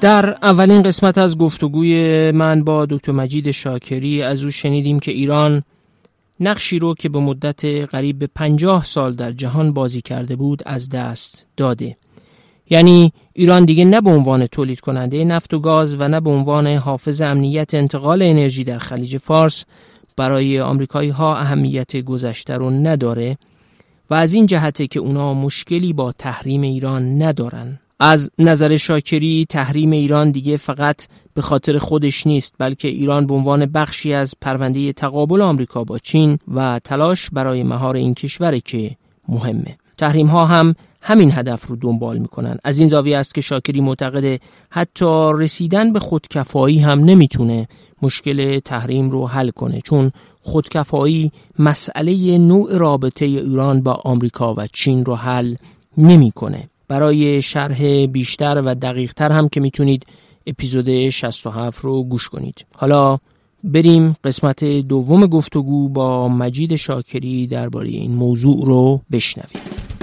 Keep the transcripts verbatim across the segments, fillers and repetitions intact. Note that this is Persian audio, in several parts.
در اولین قسمت از گفتگوی من با دکتر مجید شاکری از او شنیدیم که ایران نقشی رو که به مدت قریب به پنجاه سال در جهان بازی کرده بود از دست داده. یعنی ایران دیگه نه به عنوان تولید کننده نفت و گاز و نه به عنوان حافظ امنیت انتقال انرژی در خلیج فارس برای آمریکایی ها اهمیت گذشته رو نداره و از این جهته که اونا مشکلی با تحریم ایران ندارن. از نظر شاکری تحریم ایران دیگه فقط به خاطر خودش نیست، بلکه ایران به عنوان بخشی از پرونده تقابل آمریکا با چین و تلاش برای مهار این کشوره که مهمه. تحریم ها هم همین هدف رو دنبال میکنن. از این زاویه است که شاکری معتقده حتی رسیدن به خودکفایی هم نمیتونه مشکل تحریم رو حل کنه، چون خودکفایی مسئله نوع رابطه ایران با آمریکا و چین رو حل نمیکنه. برای شرح بیشتر و دقیقتر هم که میتونید اپیزود شصت و هفت رو گوش کنید. حالا بریم قسمت دوم گفتگو با مجید شاکری درباره این موضوع رو بشنویم.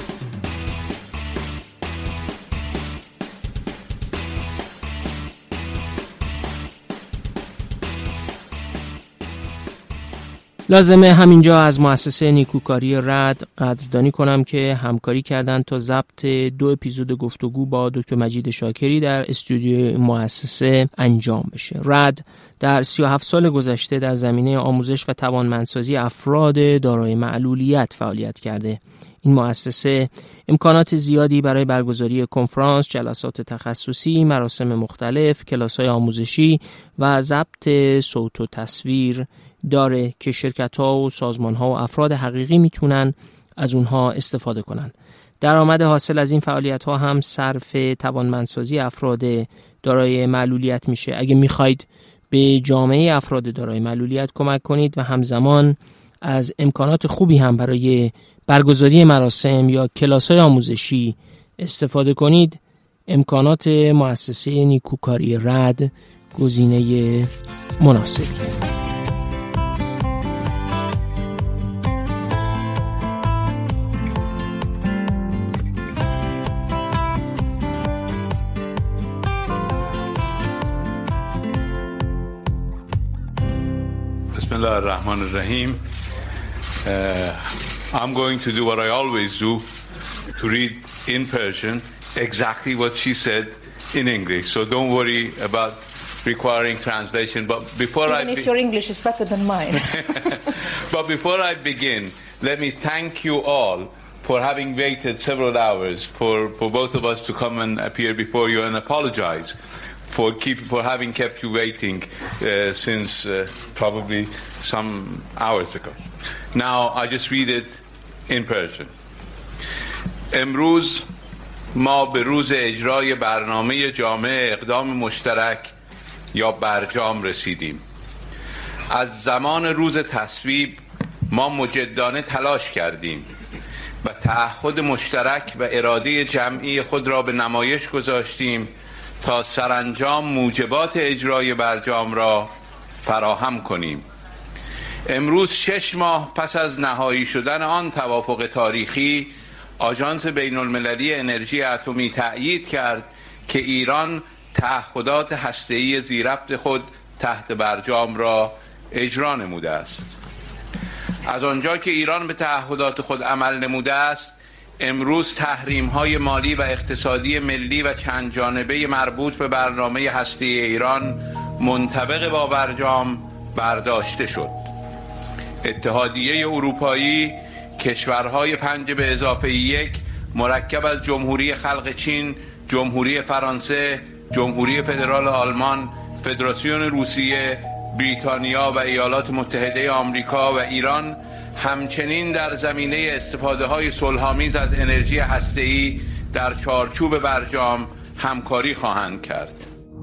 لازمه همینجا از مؤسسه نیکوکاری رد قدردانی کنم که همکاری کردن تا ضبط دو اپیزود گفتگو با دکتر مجید شاکری در استودیو مؤسسه انجام بشه. رد در سی و هفت سال گذشته در زمینه آموزش و توانمندسازی افراد دارای معلولیت فعالیت کرده. این مؤسسه امکانات زیادی برای برگزاری کنفرانس، جلسات تخصصی، مراسم مختلف، کلاس‌های آموزشی و ضبط صوت و تصویر داره که شرکت‌ها و سازمان‌ها و افراد حقیقی میتونن از اونها استفاده کنن. درآمد حاصل از این فعالیت‌ها هم صرف توانمندسازی افراد دارای معلولیت میشه. اگه میخواید به جامعه افراد دارای معلولیت کمک کنید و همزمان از امکانات خوبی هم برای برگزاری مراسم یا کلاس‌های آموزشی استفاده کنید، امکانات مؤسسه نیکوکاری رد گزینه مناسبیه. Bismillah ar-Rahman ar-Rahim. Uh, I'm going to do what I always do, to read in Persian exactly what she said in English. So don't worry about requiring translation. But before Even I if be- your English is better than mine. But before I begin, let me thank you all for having waited several hours for, for both of us to come and appear before you, and apologize for keep for having kept you waiting uh, since uh, probably some hours ago. Now I just read it in Persian. امروز ما به روز اجرای برنامه جامع اقدام مشترک یا برجام رسیدیم. از زمان روز تصویب ما مجدانه تلاش کردیم و تعهد مشترک و اراده جمعی خود را به نمایش گذاشتیم تا سرانجام موجبات اجرای برجام را فراهم کنیم. امروز شش ماه پس از نهایی شدن آن توافق تاریخی، آژانس بین المللی انرژی اتمی تأیید کرد که ایران تعهدات هسته‌ای ذی‌ربط خود تحت برجام را اجرا نموده است. از آنجا که ایران به تعهدات خود عمل نموده است، امروز تحریم‌های مالی و اقتصادی ملی و چند جانبه مربوط به برنامه هسته‌ای ایران منطبق با برجام برداشته شد. اتحادیه اروپایی کشورهای پنج به اضافه یک مرکب از جمهوری خلق چین، جمهوری فرانسه، جمهوری فدرال آلمان، فدراسیون روسیه، بریتانیا و ایالات متحده آمریکا و ایران همچنین در زمینه استفاده های صلح‌آمیز از انرژی هسته‌ای در چارچوب برجام همکاری خواهند کرد.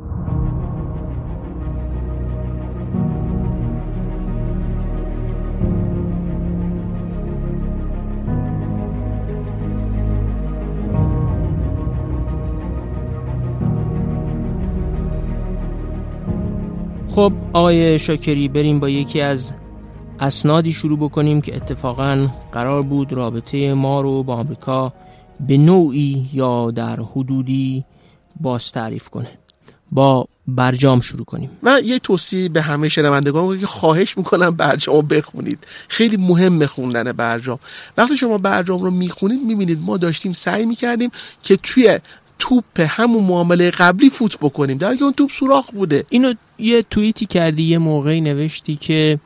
خب آقای شاکری، بریم با یکی از اسنادی شروع بکنیم که اتفاقاً قرار بود رابطه ما رو با آمریکا به نوعی یا در حدودی باز تعریف کنه. با برجام شروع کنیم. من یه توصیه به همه شنوندگان میکنم که خواهش میکنم برجام رو بخونید. خیلی مهمه خوندن برجام. وقتی شما برجام رو میخونید میبینید ما داشتیم سعی میکردیم که توی توپ همون معامله قبلی فوت بکنیم، در حالی که اون توپ سوراخ بوده. اینو یه توییتی کردی، یه موقعی نوشتی که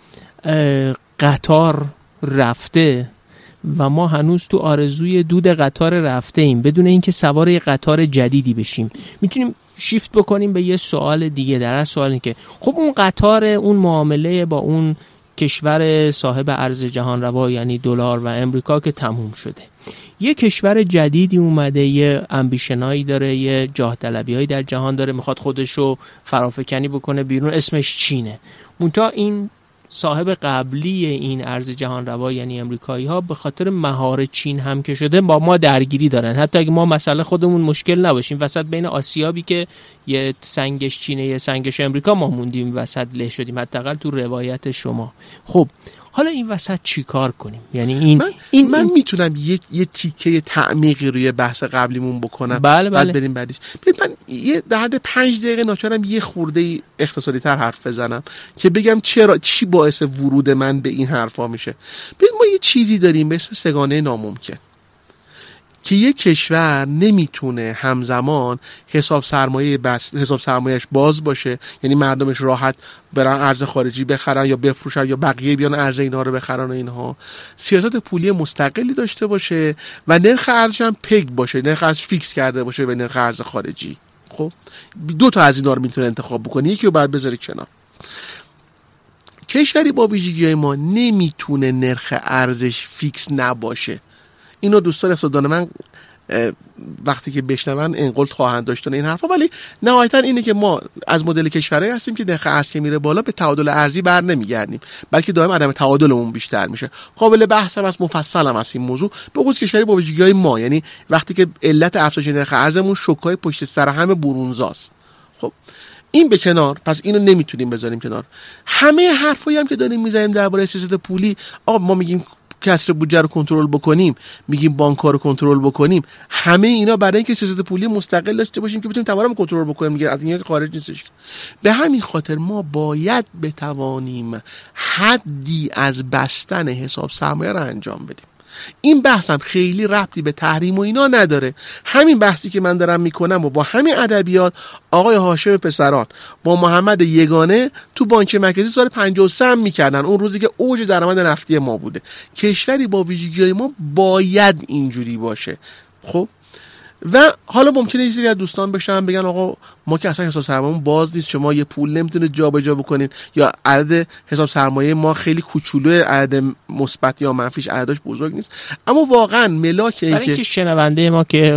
قطار رفته و ما هنوز تو آرزوی دود قطار رفته ایم بدون اینکه سوار یه قطار جدیدی بشیم. میتونیم شیفت بکنیم به یه سوال دیگه. در اصل سوال این که خب اون قطار، اون معامله با اون کشور صاحب ارز جهان روا یعنی دلار و امریکا که تموم شده، یه کشور جدیدی اومده، یه امبیشنایی داره، یه جاه طلبیایی در جهان داره، میخواد خودشو فرافکنی بکنه بیرون، اسمش چینه. منتها این صاحب قبلی این ارز جهان روا یعنی امریکایی ها به خاطر مهار چین هم که شده با ما درگیری دارن. حتی اگه ما مسئله خودمون مشکل نباشیم، وسط بین آسیابی که یه سنگش چینه یه سنگش امریکا ما موندیم وسط له شدیم، حداقل تو روایت شما. خب حالا این وسط چی کار کنیم؟ یعنی این من, این من این... میتونم یه یه تیکه تعمیقی روی بحث قبلیمون بکنم. بله بله. بعد بریم بعدش. من یه در حد پنج دقیقه ناچارم یه خورده اقتصادی تر حرف بزنم که بگم چرا چی باعث ورود من به این حرفا میشه. ببین ما یه چیزی داریم به اسم سگانه ناممکن که یک کشور نمیتونه همزمان حساب سرمایه بس حساب سرمایه‌اش باز باشه، یعنی مردمش راحت برن ارز خارجی بخرن یا بفروشن یا بقیه بیان ارز اینها رو بخرن و اینها، سیاست پولی مستقلی داشته باشه و نرخ ارزش هم پگ باشه، نرخ ارزش فیکس کرده باشه به نرخ ارز خارجی. خب دو تا از اینا رو میتونه انتخاب بکنه، یکی رو بعد بذاره کنار. کشوری با ویژگی‌های ما نمیتونه نرخ ارزش فیکس نباشه. اینو دوستان اقتصاددان من وقتی که بشنون انقلت خواهند داشتن این حرفا، ولی نهایتا اینه که ما از مدل کشورهایی هستیم که نرخ ارز که میره بالا به تعادل ارزی بر نمیگردیم، بلکه دائم عدم تعادلمون بیشتر میشه. قابل بحث هم است، مفصل هم است این موضوع. به خصوص کشوری با ویژگی‌های ما، یعنی وقتی که علت افزایش نرخ ارزمون شوک‌های پشت سر هم برونزاست. خب این به کنار، پس اینو نمیتونیم بذاریم کنار. همه حرفایی هم که داریم میزنیم درباره سیاست پولی، آقا ما میگیم کسر بودجه رو کنترل بکنیم، میگیم بانک‌ها رو کنترل بکنیم، همه اینا برای اینکه سیاست پولی مستقل داشته باشیم که بتونیم تورم کنترل بکنیم، میگه از این خارج نیستش. به همین خاطر ما باید بتوانیم حدی از بستن حساب سرمایه رو انجام بدیم. این بحث هم خیلی ربطی به تحریم و اینا نداره. همین بحثی که من دارم میکنم و با همین ادبیات آقای هاشم پسران با محمد یگانه تو بانک مرکزی سال پنجاه و سه هم میکردن، اون روزی که اوج درآمد نفتی ما بوده. کشوری با ویژگی‌های ما باید اینجوری باشه. خب و حالا ممکنه یه سری از دوستان بشن بگن آقا ما که اصلا حساب سرمایه‌مون باز نیست، شما یه پول نمیتونه جابجا بکنین، یا عدد حساب سرمایه ما خیلی کوچولوه، عدد مثبت یا منفیش عددش بزرگ نیست. اما واقعا ملاک این برای اینکه شنونده ما که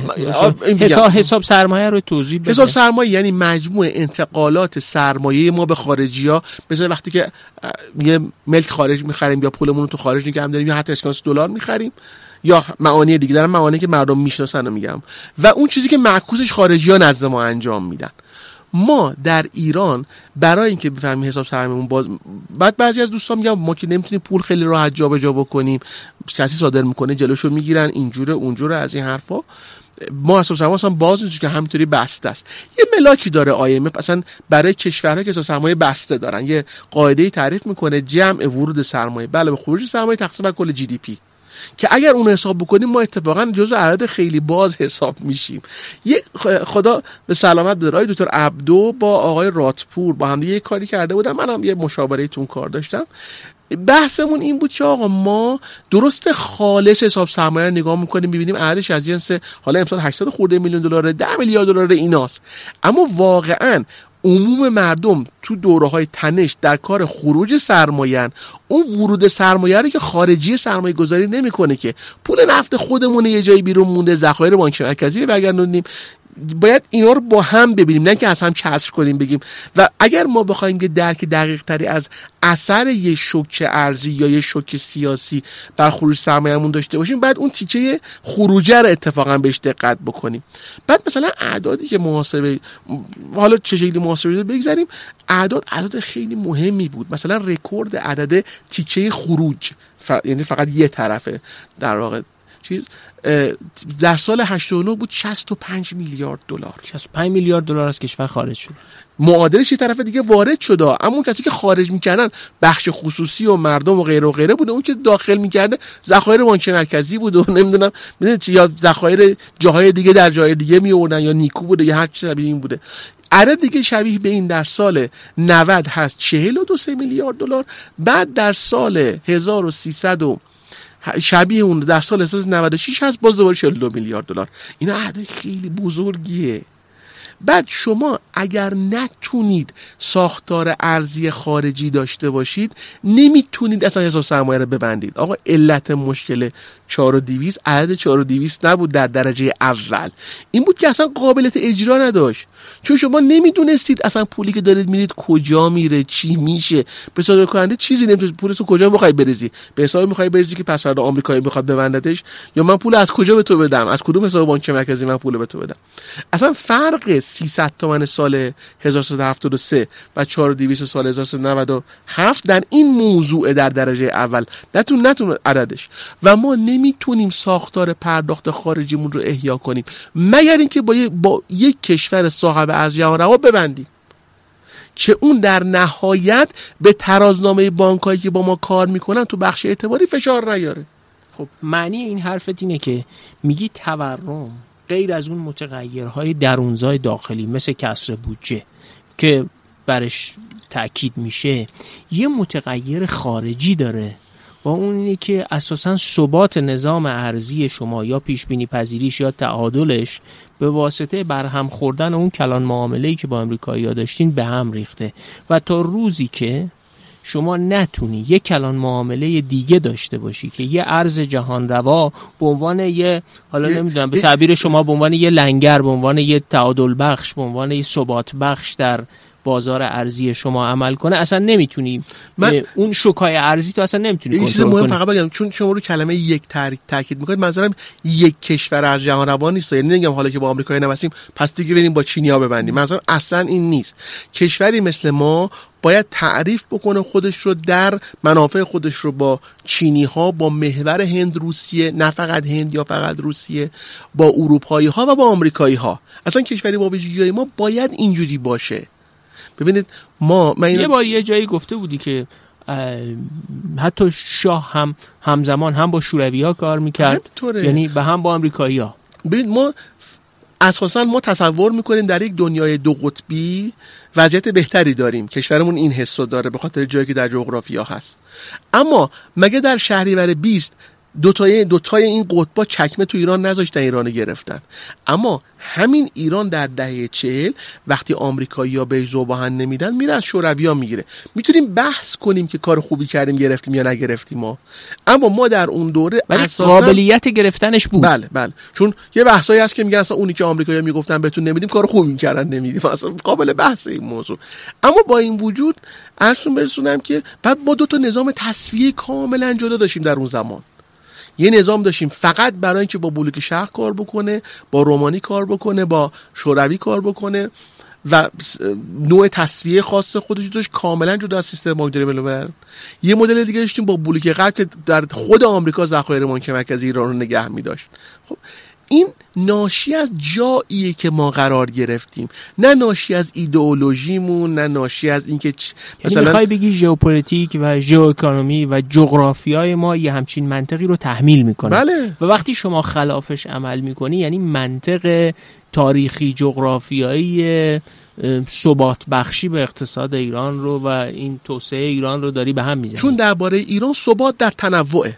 حساب حساب سرمایه رو توضیح بده. حساب سرمایه یعنی مجموع انتقالات سرمایه ما به خارجی‌ها، مثلا وقتی که یه ملک خارج می‌خریم یا پولمون رو تو خارج نگه داریم یا حتی اسکناس دلار می‌خریم یا معانی دیگه، دارم معانی که مردم میشناسن رو میگم، و اون چیزی که معکوسش خارجی‌ها نزد ما انجام میدن. ما در ایران برای اینکه بفهمیم حساب سرمایه‌مون باز، بعد بعضی از دوستان میگن ما که نمیتونیم پول خیلی راحت جابجا بکنیم، کسی صادر میکنه جلوشو میگیرن، اینجوره اونجوره، از این حرفا. ما حساب سرمایه اصلا باز نیست که همینطوری بسته است. یه ملاکی داره آی ام اف اصلا برای کشورها که حساب سرمایه بسته دارن، یه قاعده‌ای تعریف میکنه، جمع ورود سرمایه بله به خروج سرمایه تقسیم بر کل جی دی پی، که اگر اون حساب بکنیم ما اتفاقا جزو اعداد خیلی باز حساب میشیم. یک خدا به سلامت دارای دکتر عبدو با آقای راتپور با هم یه کاری کرده بودم، منم یه مشاوره تون کار داشتم. بحثمون این بود که آقا ما درست خالص حساب سرمایه رو نگاه میکنیم ببینیم عددش از جنس حالا امسال هشتصد خورده میلیون دلار، ده میلیارد دلار ایناست، اما واقعا عموم مردم تو دوره‌های تنش در کار خروج سرمایه‌ان، اون ورود سرمایه رو که خارجی سرمایه گذاری نمی‌کنه، که پول نفت خودمون یه جایی بیرون مونده، ذخایر بانک مرکزی برگردوندیم. باید اینا رو با هم ببینیم، نه که از هم کسر کنیم بگیم. و اگر ما بخوایم که درک دقیق تری از اثر یه شوک ارزی یا یه شوک سیاسی بر خروج سرمایه‌مون داشته باشیم، بعد اون تیکه خروجه رو اتفاقا بهش دقت بکنیم. بعد مثلا اعدادی که محاسبه، حالا چه شکلی محاسبه بگذاریم، اعداد اعداد خیلی مهمی بود. مثلا رکورد عدد تیکه خروج ف... یعنی فقط یه طرفه در واقع چیز در سال هشتاد و نه بود شصت و پنج میلیارد دلار. شصت و پنج میلیارد دلار از کشور خارج شد. معادلش یه طرف دیگه وارد شده، اما اون کسی که خارج میکردن بخش خصوصی و مردم و غیره و غیره بوده. اون که داخل میکرده ذخایر بانک مرکزی بود و نمیدونم میدونید چی، یا ذخایر جاهای دیگه در جای دیگه میوردن، یا نیکو بوده یا هر چیز شبیه این بوده. عدد دیگه شبیه به این در سال نود هست چهل و دو میلیارد دلار. بعد در سال هزار و سیصد و شبیه اون در سال نود و شش هست باز دوباره چهل و دو میلیارد دلار. اینا عدد خیلی بزرگیه. بعد شما اگر نتونید ساختار ارزی خارجی داشته باشید نمیتونید اصلا حساب سرمایه رو ببندید. آقا علت مشکل چهار و دویست عدد چهار و دویست نبود در درجه اول، این بود که اصلا قابلیت اجرا نداشت. چون شما نمیدونستید اصلا پولی که دارید میرید کجا میره، چی میشه. به صادر کننده چیزی نمیدونید پولتو کجا میخوای بریزی، به حساب میخوای بریزی که پس فردا آمریکایی میخواد ببندتش، یا من پول از کجا به تو بدم، از کدوم حساب بانک مرکزی من پول به تو بدم. اصلا فرق سیصد تومن سال هزار و سیصد و هفتاد و سه و چهار و دویست سال هزار و سیصد و نود و هفت در این موضوع در درجه اول نتون نتون عددش. و ما نمیتونیم ساختار پرداخت خارجیمون رو احیا کنیم مگر اینکه با, با یک کشور صاحب ارزش جهان روا ببندیم که اون در نهایت به ترازنامه بانکایی که با ما کار میکنن تو بخش اعتباری فشار نیاره. خب معنی این حرفت اینه که میگی تورم غیر از اون متغیرهای درونزای داخلی مثل کسر بودجه که برش تأکید میشه، یه متغیر خارجی داره و اون اینه که اساساً ثبات نظام ارزی شما یا پیش بینی پذیریش یا تعادلش به واسطه برهم خوردن اون کلان معامله‌ای که با امریکایی‌ها داشتین به هم ریخته و تا روزی که شما نتونی یک کلان معامله دیگه داشته باشی که یه ارز جهان روا به عنوان یه حالا نمیدونم به تعبیر شما به عنوان یه لنگر، به عنوان یه تعادل بخش، به عنوان یه ثبات بخش در بازار ارزی شما عمل کنه، اصلا نمیتونی اون شوکای ارزی تو اصلا نمیتونی کنترل کنی. فقط بگم چون شما رو کلمه یک تاکید میکنید، منظورم یک کشور ارز جهان روا نیست. یعنی نمیگم حالا که با آمریکایی نبستیم پس دیگه بریم با چینی‌ها ببندیم. منظورم اصلا این نیست. کشوری مثل ما باید تعریف بکنه خودش رو در منافع خودش رو با چینی ها، با محور هند روسیه، نه فقط هند یا فقط روسیه، با اروپایی ها و با آمریکایی ها. اصلا کشوری با ویژگی‌های ما باید اینجوری باشه. ببینید ما من یه بار یه جایی گفته بودی که حتی شاه هم همزمان هم با شوروی‌ها کار میکرد، یعنی به هم با آمریکایی‌ها. ببینید ما اساساً ما تصور میکنیم در یک دنیای دو قطبی وضعیت بهتری داریم، کشورمون این حسو داره به خاطر جایی که در جغرافیا هست. اما مگه در شهریور بیست دوتای دوتای این قطبا چکمه تو ایران نذاشتن، ایران گرفتن؟ اما همین ایران در دهه چهل وقتی آمریکایی‌ها بهش ذوب‌آهن نمیدن میره از شوروی‌ها میگیره. میتونیم بحث کنیم که کار خوبی کردیم گرفتیم یا نگرفتیم ما، اما ما در اون دوره اساساً قابلیت گرفتنش بود. بله بله، چون یه بحثایی هست که میگن اصلا اونی که آمریکایی‌ها میگفتن بهتون نمیدیم کار خوبی میکردن نمیدیم، اصلا قابل بحث این موضوع. اما با این وجود عرضون برسونم که بعد ما دو تا نظام تسویه کاملا جدا داشتیم در اون زمان. یه نظام داشتیم فقط برای اینکه با بلوک شرق کار بکنه، با رومانی کار بکنه، با شوروی کار بکنه و نوع تسویه خاص خودش داشت کاملا جدا از سیستم بانکداری بین‌الملل. یه مدل دیگه داشتیم با بلوک غرب که در خود آمریکا ذخایر بانک مرکزی ایران رو نگه می‌داشت. خب این ناشی از جاییه که ما قرار گرفتیم، نه ناشی از ایدئولوژیمون، نه ناشی از اینکه مثلا یعنی میخوای بگی ژئوپلیتیک و ژئواکونومی و جغرافیای ما یه همچین منطقی رو تحمیل میکنه. بله. و وقتی شما خلافش عمل میکنی یعنی منطق تاریخی جغرافیایی ثبات بخشی به اقتصاد ایران رو و این توسعه ایران رو داری به هم میزنی. چون درباره ایران ثبات در تنوعه.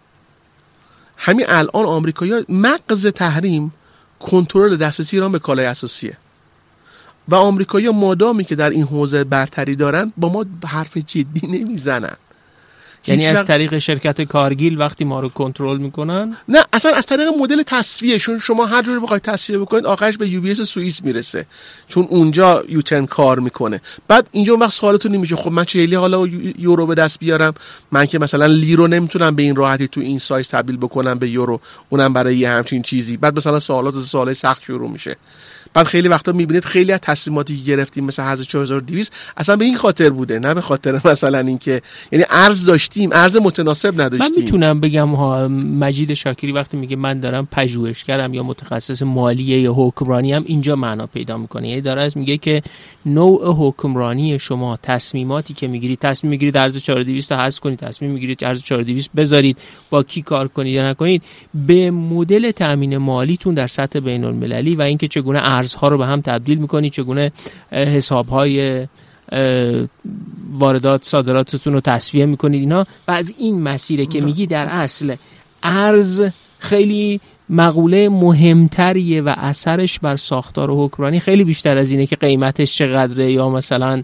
همین الان آمریکایی‌ها مغز تحریم کنترل دسترسی ایران به کالای اساسیه و آمریکایی‌ها مادامی که در این حوزه برتری دارن با ما حرف جدی نمیزنن. یعنی از طریق شرکت کارگیل وقتی ما رو کنترل میکنن؟ نه، اصلا از طریق مدل تصفیه. چون شما هر جوری بخواید تصفیه بکنید آخرش به یو بی اس سوئیس میرسه، چون اونجا یوترن کار میکنه. بعد اینجا اون وقت سوالتون نمیشه خب من چه حالا یورو به دست بیارم، من که مثلا لیرو نمیتونم به این راحتی تو این سایز تبدیل بکنم به یورو، اونم برای یه همچین چیزی. بعد مثلا سوالات سوالای سخت شروع میشه. بعد خیلی وقتا میبینید خیلی از تصمیماتی که گرفتیم مثلا حذف چهار هزار و دویست اصلا به این خاطر بوده، نه به خاطر مثلا اینکه یعنی ارز داشتیم، ارز متناسب نداشتیم. من میتونم بگم ها مجید شاکری وقتی میگه من دارم پژوهشگرم یا متخصص مالیه یا حکمرانی هم اینجا معنا پیدا میکنه. یعنی داره از میگه که نوع حکمرانی شما، تصمیماتی که میگیرید، تصمیم میگیرید ارز چهار هزار و دویست حذف کنید، تصمیم میگیرید ارز چهار هزار و دویست بذارید، با کی کار کنید یا نکنید، به مدل تامین مالیتون در سطح بین المللی و اینکه چگونه ارزها رو به هم تبدیل میکنید، چگونه حسابهای واردات صادراتتون رو تسویه میکنید اینا، و از این مسیره که میگی در اصل ارز خیلی مقوله مهمتریه و اثرش بر ساختار و حکمرانی خیلی بیشتر از اینه که قیمتش چقدره یا مثلا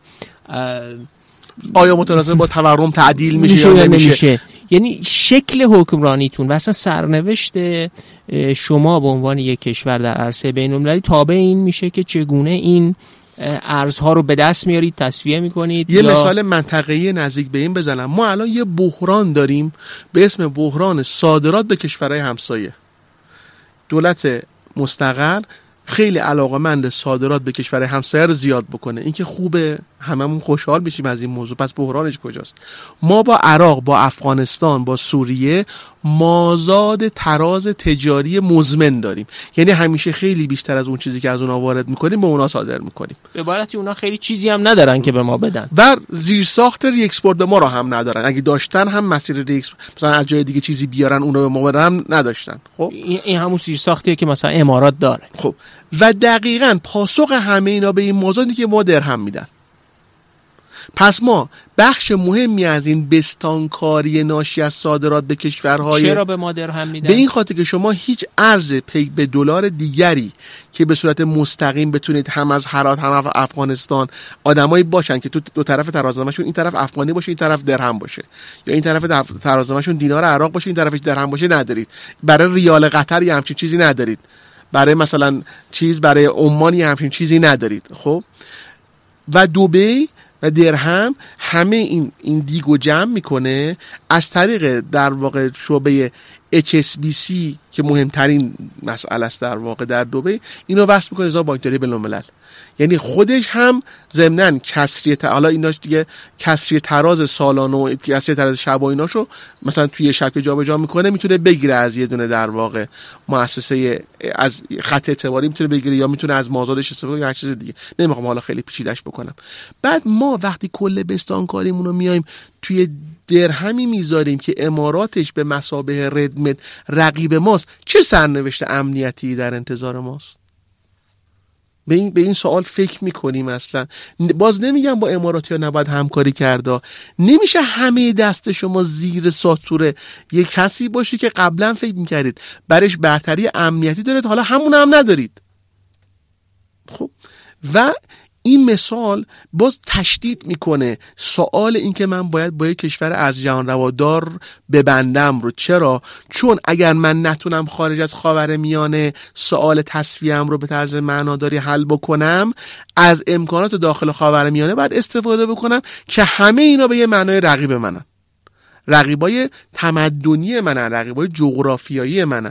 آیا متناسب با تورم تعدیل میشه یا نمیشه. نمیشه. یعنی شکل حکمرانیتون و اصلا سرنوشت شما به عنوان یک کشور در عرصه بین‌المللی تابع این میشه که چگونه این ارزها رو به دست میارید، تسویه میکنید. یه یا... مثال منطقه‌ای نزدیک به این بزنم. ما الان یه بحران داریم به اسم بحران صادرات به کشورهای همسایه. دولت مستقر خیلی علاقه‌مند صادرات به کشور همسایه رو زیاد بکنه. این که خوبه، هممون خوشحال میشیم از این موضوع. پس بحرانش کجاست؟ ما با عراق، با افغانستان، با سوریه مازاد تراز تجاری مزمن داریم. یعنی همیشه خیلی بیشتر از اون چیزی که از اونها وارد میکنیم به اونها صادر میکنیم. به عبارتی اونها خیلی چیزی هم ندارن که به ما بدن. و زیرساخت ری اکسپورت ما رو هم ندارن. اگه داشتن هم مسیر ری اکسپورت مثلا از جای دیگه چیزی بیارن اونو به ما بدن نداشتن. خب این همون زیرساختیه که مثلا امارات داره. خب و دقیقاً پاسخ همه اینا به این موضوعی که ما درهم میدن. پس ما بخش مهمی از این بستانکاری ناشی از صادرات به کشورهای چرا به ما درهم میدن؟ به این خاطر که شما هیچ ارز پی به دلار دیگری که به صورت مستقیم بتونید هم از هرات هم از افغانستان آدمایی باشن که تو دو طرف ترازنامه‌شون این طرف افغانی باشه این طرف درهم باشه، یا این طرف ترازنامه‌شون دینار عراق باشه این طرفش درهم باشه ندارید. برای ریال قطر یا همچین چیزی ندارید. برای مثلا چیز برای عمان یا همچین چیزی ندارید. خب و دبی و درهم همه این این دیگو جمع میکنه از طریق در واقع شعبه اچ اس بی سی که مهمترین مسئله است در واقع در دبی، اینو وصل میکنه نظام بانکداری بین‌الملل. یعنی خودش هم ضمناً کسری ت... حالا ایناش دیگه کسری تراز سالانه و کسری تراز شب و ایناشو مثلا توی شبکه جابجا میکنه، میتونه بگیره از یه دونه در واقع مؤسسه از خط اعتباری میتونه بگیره یا میتونه از مازادش استفاده کنه یا هر چیز دیگه. نمیخوام حالا خیلی پیچیده‌اش بکنم. بعد ما وقتی کل بستانکاریمون رو میایم توی درهمی میذاریم که اماراتش به مثابه ردمت رقیب ماست، چه سرنوشت امنیتی در انتظار ماست؟ به این به این سوال فکر میکنیم اصلا؟ باز نمیگم با اماراتی ها نباید همکاری کرده، نمیشه همه دست شما زیر ساطور یک کسی باشه که قبلا فکر میکردید برش برتری امنیتی دارید حالا همون هم ندارید. خب و این مثال باز تشدید میکنه سوال این که من باید با یک کشور از جهان روادار ببندم رو. چرا؟ چون اگر من نتونم خارج از خاورمیانه سوال تسویه‌ام رو به طرز معناداری حل بکنم، از امکانات داخل خاورمیانه باید استفاده بکنم که همه اینا به یه معنای رقیب منن، رقیبای تمدنی منن، رقیبای جغرافیایی منن.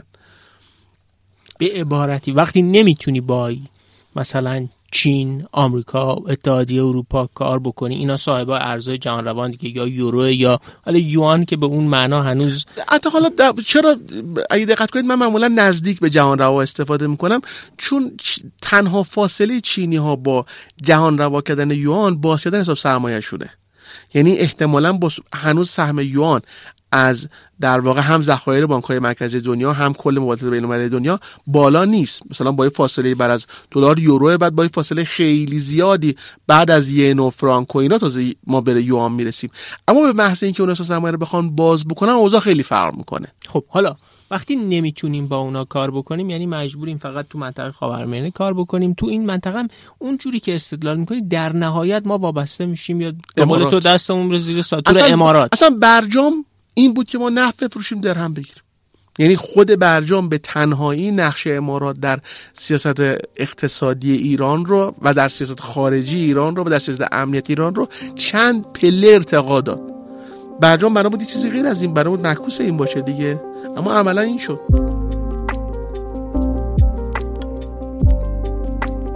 به عبارتی وقتی نمیتونی با مثلا چین، آمریکا، اتحادیه اروپا کار بکنی، اینا صاحب ارزهای جهان روان دیگه، یا یورو یا حالا یوان که به اون معنا هنوز حتی حالا چرا اگه دقت کنید من معمولا نزدیک به جهان روا استفاده میکنم، چون تنها فاصله چینی ها با جهان روا کردن یوان باز کردن حساب سرمایه شده. یعنی احتمالاً با هنوز سهم یوان از در واقع هم ذخایر بانک‌های مرکزی دنیا هم کل مبادلات بین‌المللی دنیا بالا نیست. مثلا با فاصله بعد از دلار یورو، بعد با فاصله خیلی زیادی بعد از ین و فرانک و اینا تازه ما به یوان میرسیم. اما به محض اینکه اون اساس سرمایه رو بخوان باز بکنن اوضاع خیلی فرق میکنه. خب حالا وقتی نمیتونیم با اونا کار بکنیم، یعنی مجبوریم فقط تو منطقه خاورمیانه کار بکنیم، تو این منطقه هم اون جوری که استدلال میکنی در نهایت ما وابسته میشیم یا به قول تو دستمون رو زیر ساطور اصلا امارات. اصلا برجام این بود که ما نفت بفروشیم درهم بگیریم. یعنی خود برجام به تنهایی نقش امارات در سیاست اقتصادی ایران رو و در سیاست خارجی ایران رو و در سیاست امنیتی ایران رو چند پله ارتقا داد. برجام بنا بود چیزی غیر از این، بنا بود معکوس این باشه دیگه، اما عملا این شد.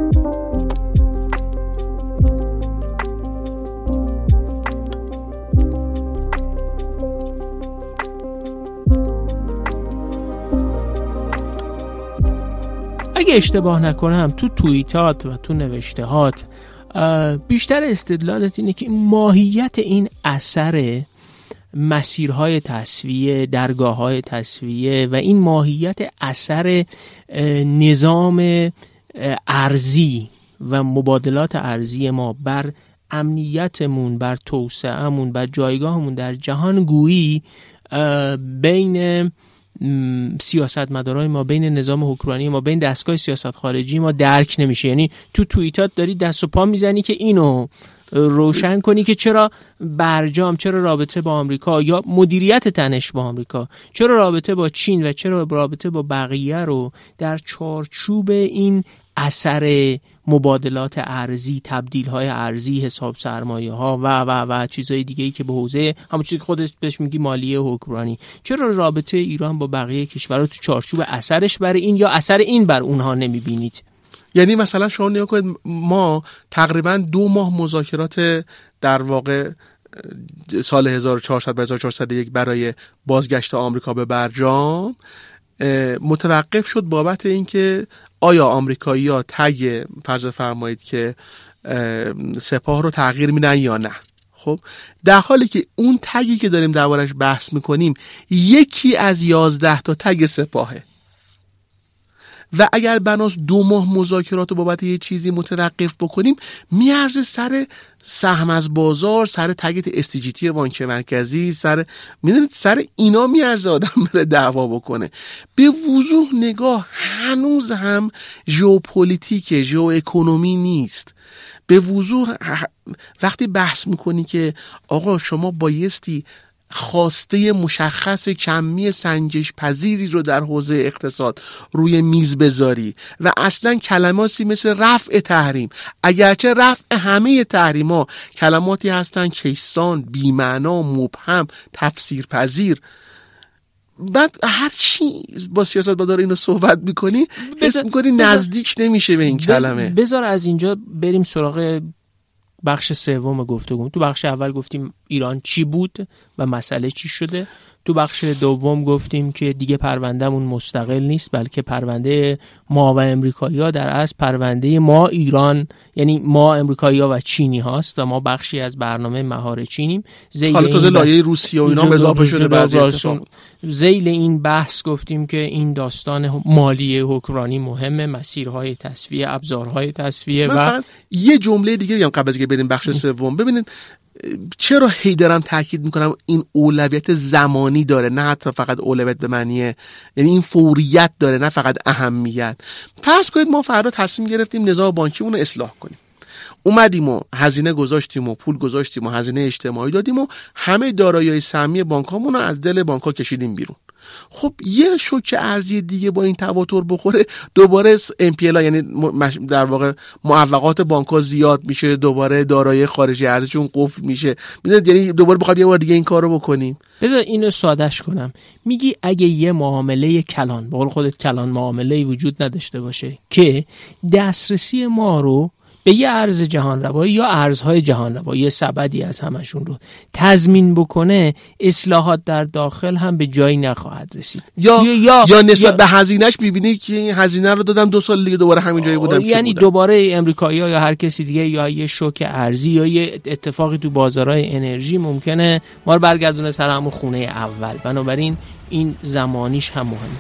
اگه اشتباه نکنم تو توییتات و تو نوشتهات بیشتر استدلالت اینه که ماهیت این اثر مسیرهای تصفیه، درگاه‌های تصفیه و این ماهیت اثر نظام ارضی و مبادلات ارضی ما بر امنیتمون، بر توسعه‌مون، بر جایگاهمون در جهان گویی بین سیاستمدارای ما، بین نظام حکمرانی ما، بین دستگاه سیاست خارجی ما درک نمیشه. یعنی تو توییتات داری دست و پا میزنی که اینو روشن کنی که چرا برجام، چرا رابطه با آمریکا یا مدیریت تنش با آمریکا، چرا رابطه با چین و چرا رابطه با بقیه رو در چارچوب این اثر مبادلات ارزی، تبدیل‌های ارزی، حساب سرمایه‌ها و و و چیزهای دیگه‌ای که به حوزه همون چیزی که خودت بهش میگی مالیه حکمرانی، چرا رابطه ایران با بقیه کشورها تو چارچوب اثرش برای این یا اثر این بر اونها نمی‌بینید؟ یعنی مثلا شما نگاه کنید، ما تقریبا دو ماه مذاکرات در واقع سال هزار و چهارصد و هزار و چهارصد و یک برای بازگشت آمریکا به برجام متوقف شد بابت اینکه آیا آمریکایی‌ها تگ فرض فرمایید که سپاه رو تغییر میدن یا نه. خب در حالی که اون تگی که داریم دربارش بحث میکنیم یکی از یازده تا تگ سپاهه و اگر بناس دو ماه مذاکرات رو بابت یه چیزی متوقف بکنیم میارزه سر سهم از بازار، سر تگت استیجیتی بانک مرکزی، سر میدونید سر اینا میارزه آدم بره دعوا بکنه. به وضوح نگاه هنوز هم ژئوپلیتیک، ژئواکونومی نیست. به وضوح وقتی بحث میکنی که آقا شما بایستی خواسته مشخص کمی سنجش پذیری رو در حوزه اقتصاد روی میز بذاری و اصلا کلماتی مثل رفع تحریم، اگرچه رفع همه تحریما کلماتی هستن کیسان، بی‌معنا، مبهم، تفسیر پذیر، بعد هر چی با سیاست مدار اینو صحبت میکنی حس میکنی نزدیک نمیشه به این کلمه. بذار از اینجا بریم سراغ بخش سوم گفتگو. تو بخش اول گفتیم ایران چی بود و مسئله چی شده. تو بخش دوم گفتیم که دیگه پروندهمون مستقل نیست، بلکه پرونده ما و امریکایی‌ها در اصل پرونده ما ایران، یعنی ما امریکایی‌ها و چینی هاست و ما بخشی از برنامه مهار چینیم. حالا تازه لایه روسیه و اینا به اضافه شده بعضی اتفاق. ذیل این بحث گفتیم که این داستان مالیه حکمرانی مهمه، مسیرهای تصفیه، ابزارهای تصفیه و یه جمله دیگه بگم قبل از اینکه بریم بخش سوم. ببینید چرا هی دارم تاکید میکنم این اولویت زمانی داره، نه حتی فقط اولویت به معنی یعنی این فوریت داره، نه فقط اهمیت. فرض کنید ما فردا تصمیم گرفتیم نظام بانکیمون رو اصلاح کنیم، اومدیم و هزینه گذاشتیم و پول گذاشتیم و هزینه اجتماعی دادیم و همه دارایی‌های سهمی بانکامون رو از دل بانک‌ها کشیدیم بیرون. خب یه شوک ارزی دیگه با این تواتر بخوره، دوباره ام پی ال یعنی در واقع معوقات بانک‌ها زیاد میشه، دوباره دارایی خارجی ارزششون قفل میشه، میدونید، یعنی دوباره بخوام یه بار دیگه این کارو بکنیم. بذار اینو سادهش کنم. میگی اگه یه معامله کلان، به قول خودت کلان معامله وجود نداشته باشه که دسترسی ما رو به یه ارز جهان روایی یا ارزهای جهان روایی، یه سبدی از همشون رو تضمین بکنه، اصلاحات در داخل هم به جایی نخواهد رسید. یا یا, یا نسبت یا به هزینهش میبینی که این هزینه رو دادم دو سال دیگه دوباره همین جایی بودم، یعنی دوباره امریکایی‌ها یا هر کسی دیگه یا یه شوک ارزی یا یه اتفاقی تو بازارهای انرژی ممکنه ما رو برگردونه سر همون خونه اول. بنابراین این زمانیش هم مهمه.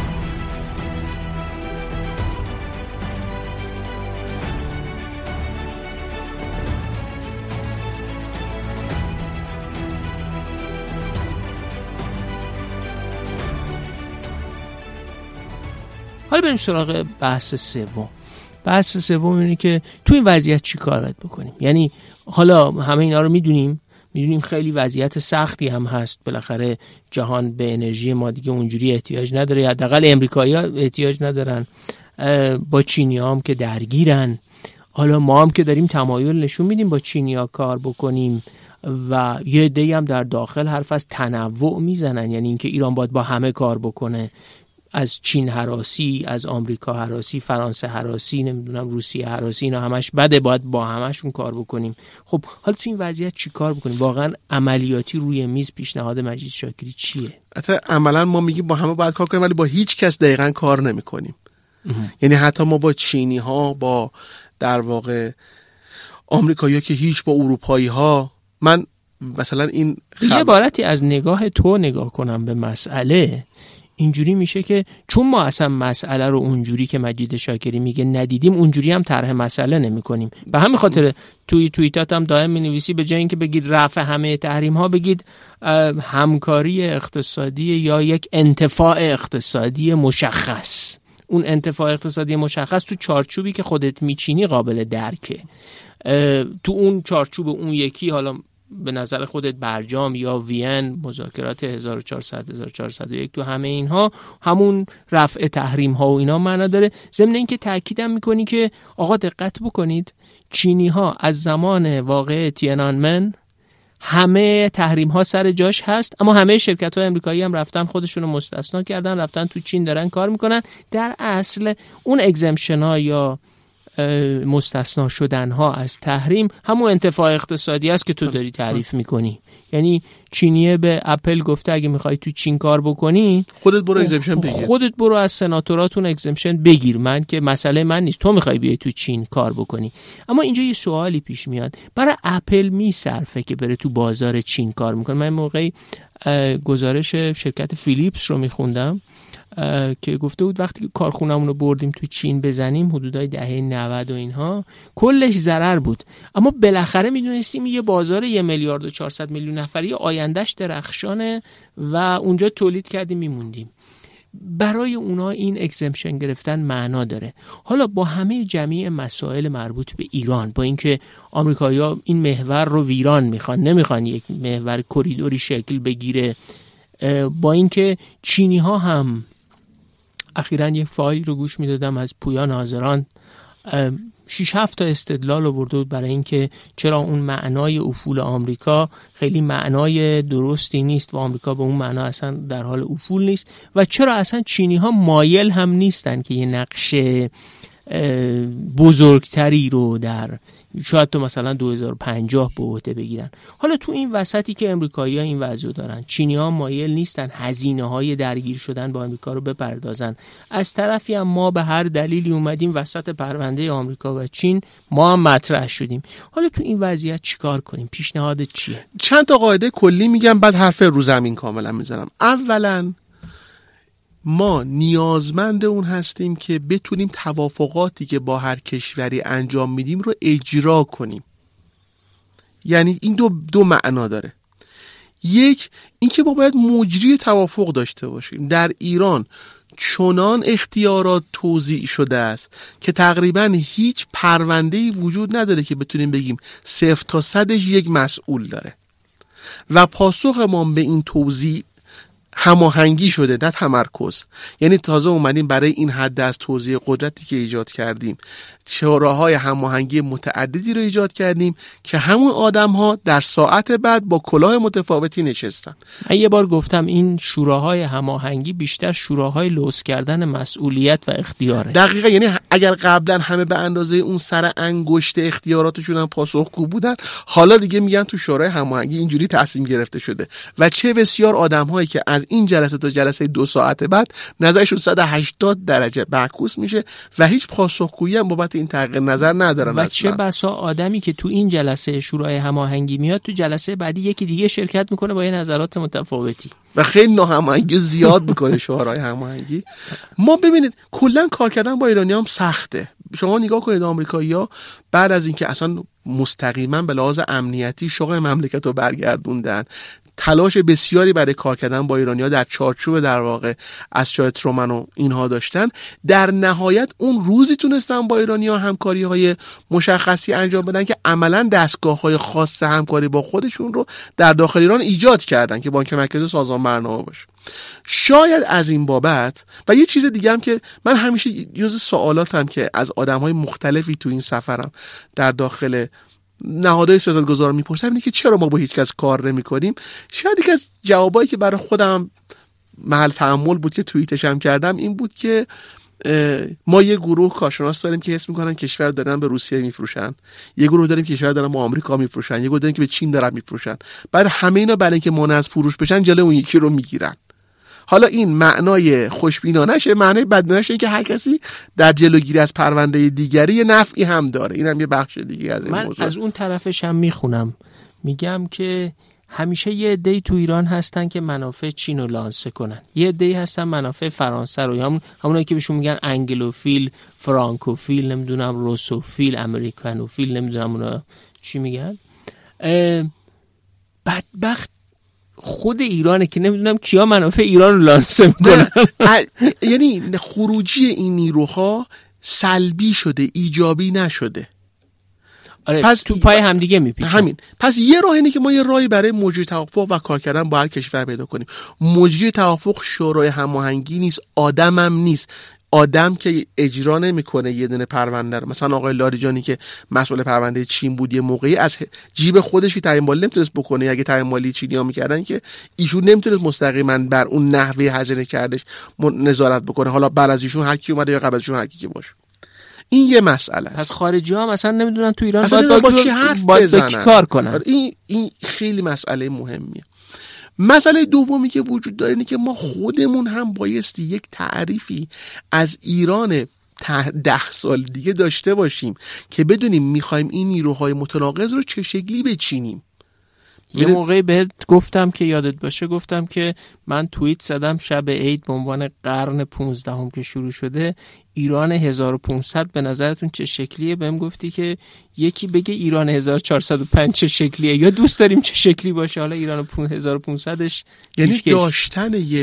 حالا بریم سراغ بحث سوم. بحث سوم اینه که تو این وضعیت چی کارت بکنیم. یعنی حالا همه اینا رو میدونیم، میدونیم خیلی وضعیت سختی هم هست، بالاخره جهان به انرژی ما دیگه اونجوری احتیاج نداره، حداقل امریکایی‌ها احتیاج ندارن، با چینی‌ها هم که درگیرن، حالا ما هم که داریم تمایل نشون میدیم با چینی‌ها کار بکنیم و یه عده‌ای هم در داخل حرف از تنوع میزنن، یعنی اینکه ایران باید با همه کار بکنه، از چین هراسی، از آمریکا هراسی، فرانسه هراسی، نمیدونم روسیه هراسی، اینا همش بده، باید با همشون کار بکنیم. خب حالا تو این وضعیت چی کار بکنیم؟ واقعا عملیاتی روی میز پیشنهاد مجید شاکری چیه؟ البته عملا ما میگیم با همه باید کار کنیم ولی با هیچ کس دقیقاً کار نمی‌کنیم. یعنی حتی ما با چینی ها، با در واقع آمریکایی‌ها که هیچ، با اروپایی ها، من مثلا این خب... یه عبارتی از نگاه تو نگاه کنم به مسئله اینجوری میشه که چون ما اصلا مسئله رو اونجوری که مجید شاکری میگه ندیدیم، اونجوری هم طرح مسئله نمی کنیم. به همین خاطر توی توییتات هم دائم مینویسی به جای اینکه بگید رفع همه تحریم ها، بگید همکاری اقتصادی یا یک انتفاع اقتصادی مشخص. اون انتفاع اقتصادی مشخص تو چارچوبی که خودت میچینی قابل درکه. تو اون چارچوب اون یکی، حالا به نظر خودت برجام یا وین، مذاکرات هزار و چهارصد هزار و چهارصد و یک، تو همه اینها همون رفع تحریم ها و اینا معنا داره. ضمن اینکه تاکیدم میکنی که آقا دقت بکنید، چینی ها از زمان واقعه تینانمن همه تحریم ها سر جاش هست، اما همه شرکت های امریکایی هم رفتن خودشونو مستثنا کردن، رفتن تو چین دارن کار میکنن. در اصل اون اگزمپشن ها یا مستثنا شدن ها از تحریم همون انتفاع اقتصادی است که تو داری تعریف میکنی. یعنی چینیه به اپل گفته اگه میخوای تو چین کار بکنی، خودت برو اگزمپشن بگیر، خودت برو از سناتوراتون اگزمپشن بگیر، من که مسئله من نیست، تو میخوای بیای تو چین کار بکنی. اما اینجا یه سوالی پیش میاد، برای اپل میصرفه که بره تو بازار چین کار میکنه؟ من موقعی گزارش شرکت فیلیپس رو میخوندم که گفته بود وقتی کارخونمون رو بردیم تو چین بزنیم حدودای دهه نود و اینها کلش ضرر بود، اما بالاخره میدونستیم یه بازار یه میلیارد و چهارصد میلیون نفری آیندهش درخشانه و اونجا تولید کردیم میموندیم. برای اونا این اگزمپشن گرفتن معنا داره. حالا با همه جمعی مسائل مربوط به ایران، با اینکه آمریکایی‌ها این محور رو ویران میخوان، نمیخوان یک محور کریدوری شکل بگیره، با اینکه چینی ها هم اخیراً یک فایل رو گوش میدادم از پویان حاضران، شش هفت تا استدلال آورده بود برای اینکه چرا اون معنای افول آمریکا خیلی معنای درستی نیست و آمریکا به اون معنا اصلا در حال افول نیست، و چرا اصلا چینی ها مایل هم نیستن که یه نقش بزرگتری رو در شاید تو مثلا دو هزار و پنجاه به عهده بگیرن. حالا تو این وسطی که امریکایی‌ها این وضعو دارن، چینی‌ها مایل نیستن هزینه‌های درگیر شدن با آمریکا رو بپردازن. از طرفی هم ما به هر دلیلی اومدیم وسط پرونده آمریکا و چین، ما هم مطرح شدیم. حالا تو این وضعیت چیکار کنیم؟ پیشنهادت چیه؟ چند تا قاعده کلی میگم، بعد حرف رو زمین کاملا میزنم. اولا ما نیازمند اون هستیم که بتونیم توافقاتی که با هر کشوری انجام میدیم رو اجرا کنیم. یعنی این دو دو معنا داره. یک، این که ما باید مجری توافق داشته باشیم. در ایران چنان اختیارات توزیع شده است که تقریبا هیچ پرونده‌ای وجود نداره که بتونیم بگیم صفر تا صدش یک مسئول داره و پاسخ ما به این توزیع هماهنگی شده، نه تمرکز. یعنی تازه اومدیم برای این حد از توزیع قدرتی که ایجاد کردیم شوراهای هماهنگی متعددی رو ایجاد کردیم که همون آدم ها در ساعت بعد با کلاه متفاوتی نشستن. من یه بار گفتم این شوراهای هماهنگی بیشتر شوراهای لوس کردن مسئولیت و اختیاره. دقیقاً. یعنی اگر قبلا همه به اندازه اون سر انگشت اختیاراتشون هم پاسخگو بودن، حالا دیگه میگن تو شورای هماهنگی اینجوری تصمیم گرفته شده و چه بسیار آدم هایی که از این جلسه تا جلسه دو ساعت بعد نظرشون صد و هشتاد درجه معکوس میشه و هیچ پاسخگویی هم بابت این تغییر نظر ندارن. و چه بسا آدمی که تو این جلسه شورای هماهنگی میاد تو جلسه بعدی یکی دیگه شرکت میکنه با یه نظرات متفاوتی و خیلی ناهماهنگی زیاد میکنه شورای هماهنگی. ما ببینید کلا کار کردن با ایرانی هم سخته. شما نگاه کنید آمریکایی‌ها بعد از اینکه اصلا مستقیما به لحاظ امنیتی شوق مملکت رو برگردوندن، تلاش بسیاری برای کار کردن با ایرانی‌ها در چارچوب در واقع از شاه ترومن و اینها داشتن، در نهایت اون روزی تونستن با ایرانی‌ها همکاری‌های مشخصی انجام بدن که عملاً دستگاه‌های خاص همکاری با خودشون رو در داخل ایران ایجاد کردن که بانک مرکزی سازمان برنامه باشه. شاید از این بابت و یه چیز دیگه هم که من همیشه جزء سوالاتم که از آدم‌های مختلفی تو این سفرم در داخل نهادهای سیاستگزار میپرسم اینه که چرا ما با هیچ کس کار نمی‌کنیم. شاید یکی از جوابایی که برای خودم محل تأمل بود که توییتش هم کردم این بود که ما یه گروه کارشناس داریم که حس میکنن کشور دارن به روسیه میفروشن، یه گروه داریم که کشور دارن به آمریکا میفروشن، یه گروه داریم که به چین دارن میفروشن. بعد همه اینا برای اینکه مانع از فروش بشن جلوی اون یکی رو میگیرن. حالا این معنای خوشبینانشه، معنای بدبینانشه که هر کسی در جلوگیری از پرونده دیگری یه نفعی هم داره. اینم یه بخش دیگه از این من موضوع. از اون طرفش هم میخونم، میگم که همیشه یه عده‌ای تو ایران هستن که منافع چین رو لانسه کنن، یه عده‌ای هستن منافع فرانسه رو، همون همونایی که بهشون میگن انگلوفیل، فرانکوفیل، نمیدونم روسوفیل، امریکانوفیل، نمیدونم اونا چی میگن. بدبخت خود ایرانه که نمیدونم کیا منافع ایران رو لانسه میکنن. یعنی خروجی این نیروها سلبی شده، ایجابی نشده. آره پس تو پای همدیگه میپیچن. همین. پس یه راه اینه که ما یه راهی برای مجری توافق و کار کردن با هر کشور پیدا کنیم. مجری توافق شورای هماهنگی نیست، آدمم نیست. آدم که اجرا نمیکنه یه دونه پرونده رو، مثلا آقای لاریجانی که مسئول پرونده چین بود یه موقعی از جیب خودش که تعیین مالی نمیتونست بکنه. اگه تعیین مالی چینی‌ها میکردن که ایشون نمیتونست مستقیما بر اون نحوه هزینه کردش نظارت بکنه، حالا بعد از ایشون هر کی اومده یا قبل از ایشون هر کی که باشه. این یه مسئله است. پس خارجی ها مثلا نمیدونن تو ایران باید با, با کی حرف بزنن، کار کنن. این این خیلی مسئله مهمیه. مسئله دومی که وجود داره اینه که ما خودمون هم بایستی یک تعریفی از ایران ده سال دیگه داشته باشیم که بدونیم میخوایم این نیروهای متناقض رو چه شکلی بچینیم. یه موقعی بهت گفتم که یادت باشه، گفتم که من توییت زدم شب عید به عنوان قرن پونزدهم که شروع شده، ایران هزار و پانصد به نظرتون چه شکلیه؟ بهم گفتی که یکی بگه ایران هزار و چهارصد و پنج چه شکلیه، یا دوست داریم چه شکلی باشه. حالا ایران هزار و پانصدش یعنی داشتن یه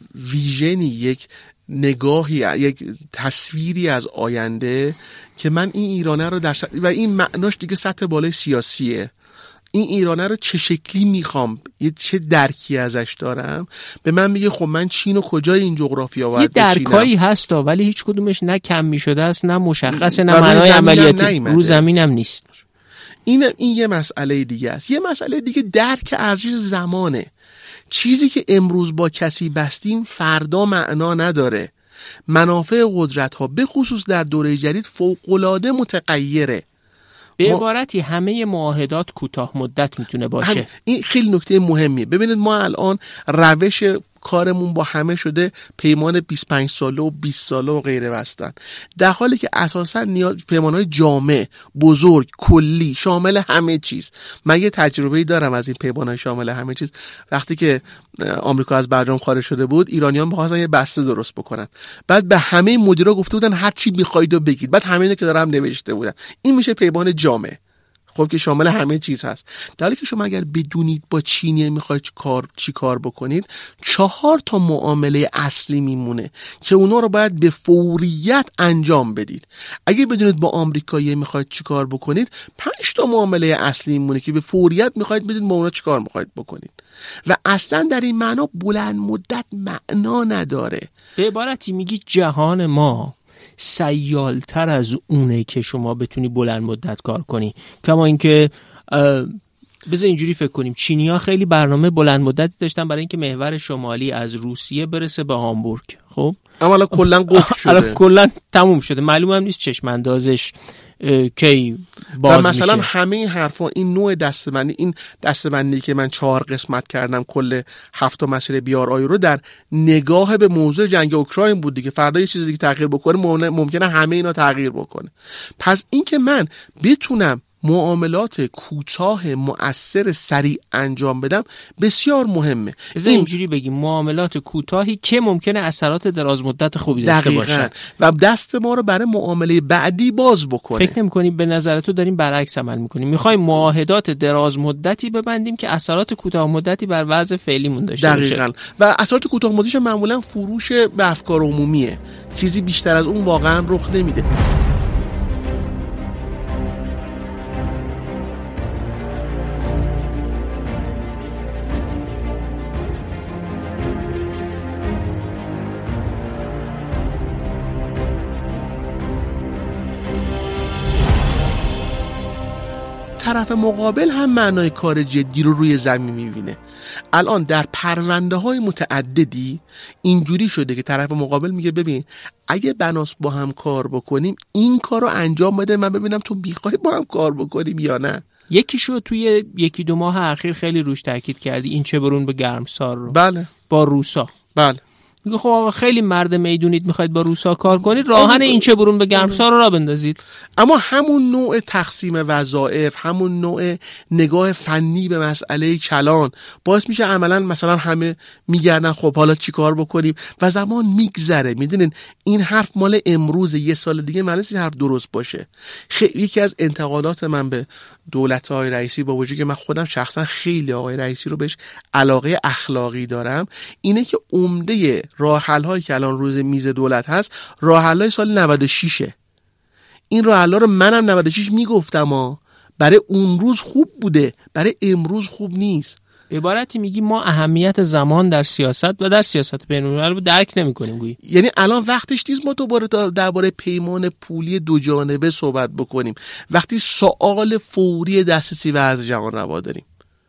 ویژنی، یک نگاهی، یک تصویری از آینده که من این ایرانه رو در س... و این معناش دیگه سطح بالای سیاسیه. این ایرانه رو چه شکلی میخوام، یه چه درکی ازش دارم، به من میگه خب من چین و کجای این جغرافیا باید بچینم. یه درکایی هست ولی هیچ کدومش نه کم میشده است، نه مشخصه، نه معنای عملیاتی رو زمینم نیست. این این یه مسئله دیگه است. یه مسئله دیگه درک ارزش زمانه. چیزی که امروز با کسی بستیم فردا معنا نداره. منافع قدرت ها به خصوص در دوره جدید فوق‌العاده متغیره. به عبارتی همه معاهدات کوتاه مدت میتونه باشه. این خیلی نکته مهمیه. ببینید ما الان روش کارمون با همه شده پیمان بیست و پنج ساله و بیست ساله و غیره بستن، در حالی که اساسا نیاز پیمانهای جامع، بزرگ، کلی، شامل همه چیز. من یه تجربه‌ای دارم از این پیمانهای شامل همه چیز. وقتی که آمریکا از برجام خارج شده بود، ایرانیان می‌خواستن یه بسته درست بکنن، بعد به همه مدیرا گفته بودن هر چی می‌خواید و بگید، بعد همه اینا که دارم نوشته بودن. این میشه پیمان جامع، خب که شامل همه چیز هست. در حالی که شما اگر بدونید با چینی میخواید چی کار چی کار بکنید، چهار تا معامله اصلی میمونه که اونا رو باید به فوریت انجام بدید. اگه بدونید با آمریکایی میخواید چی کار بکنید، پنج تا معامله اصلی میمونه که به فوریت میخواید بدید با اونا چی کار میخواید بکنید. و اصلا در این معنا بلند مدت معنا نداره. به عبارتی میگی جهان ما سیالتر از اونه که شما بتونی بلند مدت کار کنی. کما اینکه بذار اینجوری فکر کنیم، چینی‌ها خیلی برنامه بلند مدتی داشتن برای اینکه محور شمالی از روسیه برسه به هامبورگ. خب اما الان کلا قفل شده، الان کلا تموم شده، معلوم هم نیست چشم اندازش کی باز میشه. مثلا همه این حرفا، این نوع دستبندی، این دستبندی که من چهار قسمت کردم کل هفت مسیر بیار آی رو در نگاه به موضوع جنگ اوکراین بود دیگه. فردا یه چیز دیگه تغییر بکنه، ممکنه همه اینا تغییر بکنه. پس این که من بتونم معاملات کوتاه مؤثر سریع انجام بدم بسیار مهمه. این اینجوری بگیم معاملات کوتاهی که ممکنه اثرات دراز مدت خوبی داشته باشه و دست ما رو برای معامله بعدی باز بکنه. فکر نمی‌کنی به نظر تو داریم برعکس عمل می‌کنیم؟ می‌خوایم معاهدات دراز مدتی ببندیم که اثرات کوتاه مدتی بر وضع فعلیمون داشته باشه. دقیقاً. و اثرات کوتاه مدتش معمولاً فروش به افکار عمومیه. چیزی بیشتر از اون واقعاً رخ نمیده. طرف مقابل هم معنای کار جدی رو روی زمین میبینه. الان در پرونده های متعددی اینجوری شده که طرف مقابل میگه ببین اگه بناس با هم کار بکنیم این کار رو انجام بده، من ببینم تو میخوای با هم کار بکنیم یا نه. یکی شو توی یکی دو ماه اخیر خیلی روش تاکید کردی، این چه برون به گرمسار رو. بله. با روسا. بله. میگه خب آقا خیلی مرد میدونید میخواید با روسا کار کنید، راهن این چه برون به گرمسار رو را بندازید. اما همون نوع تقسیم وظایف، همون نوع نگاه فنی به مسئله کلان باعث میشه عملا مثلا همه میگردن خب حالا چی کار بکنیم و زمان میگذره. میدونین این حرف مال امروز، یه سال دیگه معنی نیست حرف درست باشه. خیلی یکی از انتقادات من به دولت آقای رئیسی، با وجودی که من خودم شخصا خیلی آقای رئیسی رو بهش علاقه اخلاقی دارم، اینه که عمده راه حل هایی که الان روز میز دولت هست راه حل های سال نود و شش. این راه حل ها رو منم نود و شش میگفتم ها، برای اون روز خوب بوده، برای امروز خوب نیست. به عبارتی میگی ما اهمیت زمان در سیاست و در سیاست بین‌المللی رو درک نمی‌کنیم گویی. یعنی الان وقتش نیست ما دوباره درباره پیمان پولی دو جانبه صحبت بکنیم وقتی سوال فوری دسترسی به ارز جهان روا داریم،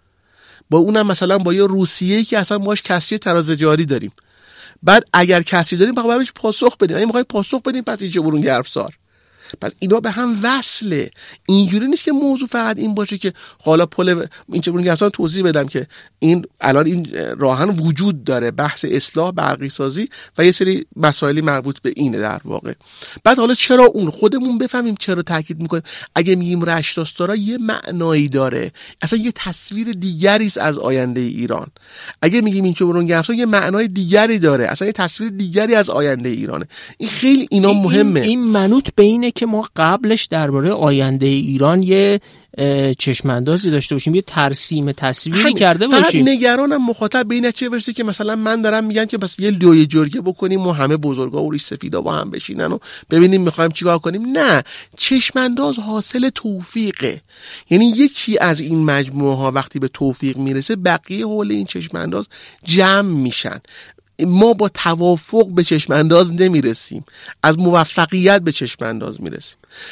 با اونم مثلا با یه روسیه‌ای که اصلا باش کسری تراز جاری داریم. بعد اگر کسری داریم باید بهش پاسخ بدیم. اگه می‌خوایم پاسخ بدیم پس اینجا برون گرمسار. پس اینا به هم وصله. اینجوری نیست که موضوع فقط این باشه که حالا پل اینجا برون گرمسار توضیح بدم که این الان این راهن وجود داره، بحث اصلاح برقی سازی و یه سری مسائلی مربوط به اینه در واقع. بعد حالا چرا اون خودمون بفهمیم چرا تاکید میکنیم. اگه میگیم رشت آستارا یه معنایی داره، اصلا یه تصویر دیگری است از آینده ایران. اگه میگیم اینجا برون گرمسار یه معنای دیگری داره، اصلا یه تصویر دیگری از آینده ایرانه. این خیلی اینا این مهمه. این منوط به اینه که ما قبلش درباره آینده ایران یه چشماندازی داشته باشیم، یه ترسیم تصویری کرده باشیم. فقط نگرانم مخاطب به این چه برسه که مثلا من دارم میگم که بس یه لوی جرگه بکنیم و همه بزرگا و ریش سفیدا با هم بشینن و ببینیم میخوایم چیکار کنیم. نه، چشمانداز حاصل توفیقه. یعنی یکی از این مجموعه ها وقتی به توفیق میرسه بقیه حول این چشمانداز جمع میشن. ما با توافق به چشم انداز نمیرسیم، از موفقیت به چشم انداز میرسیم.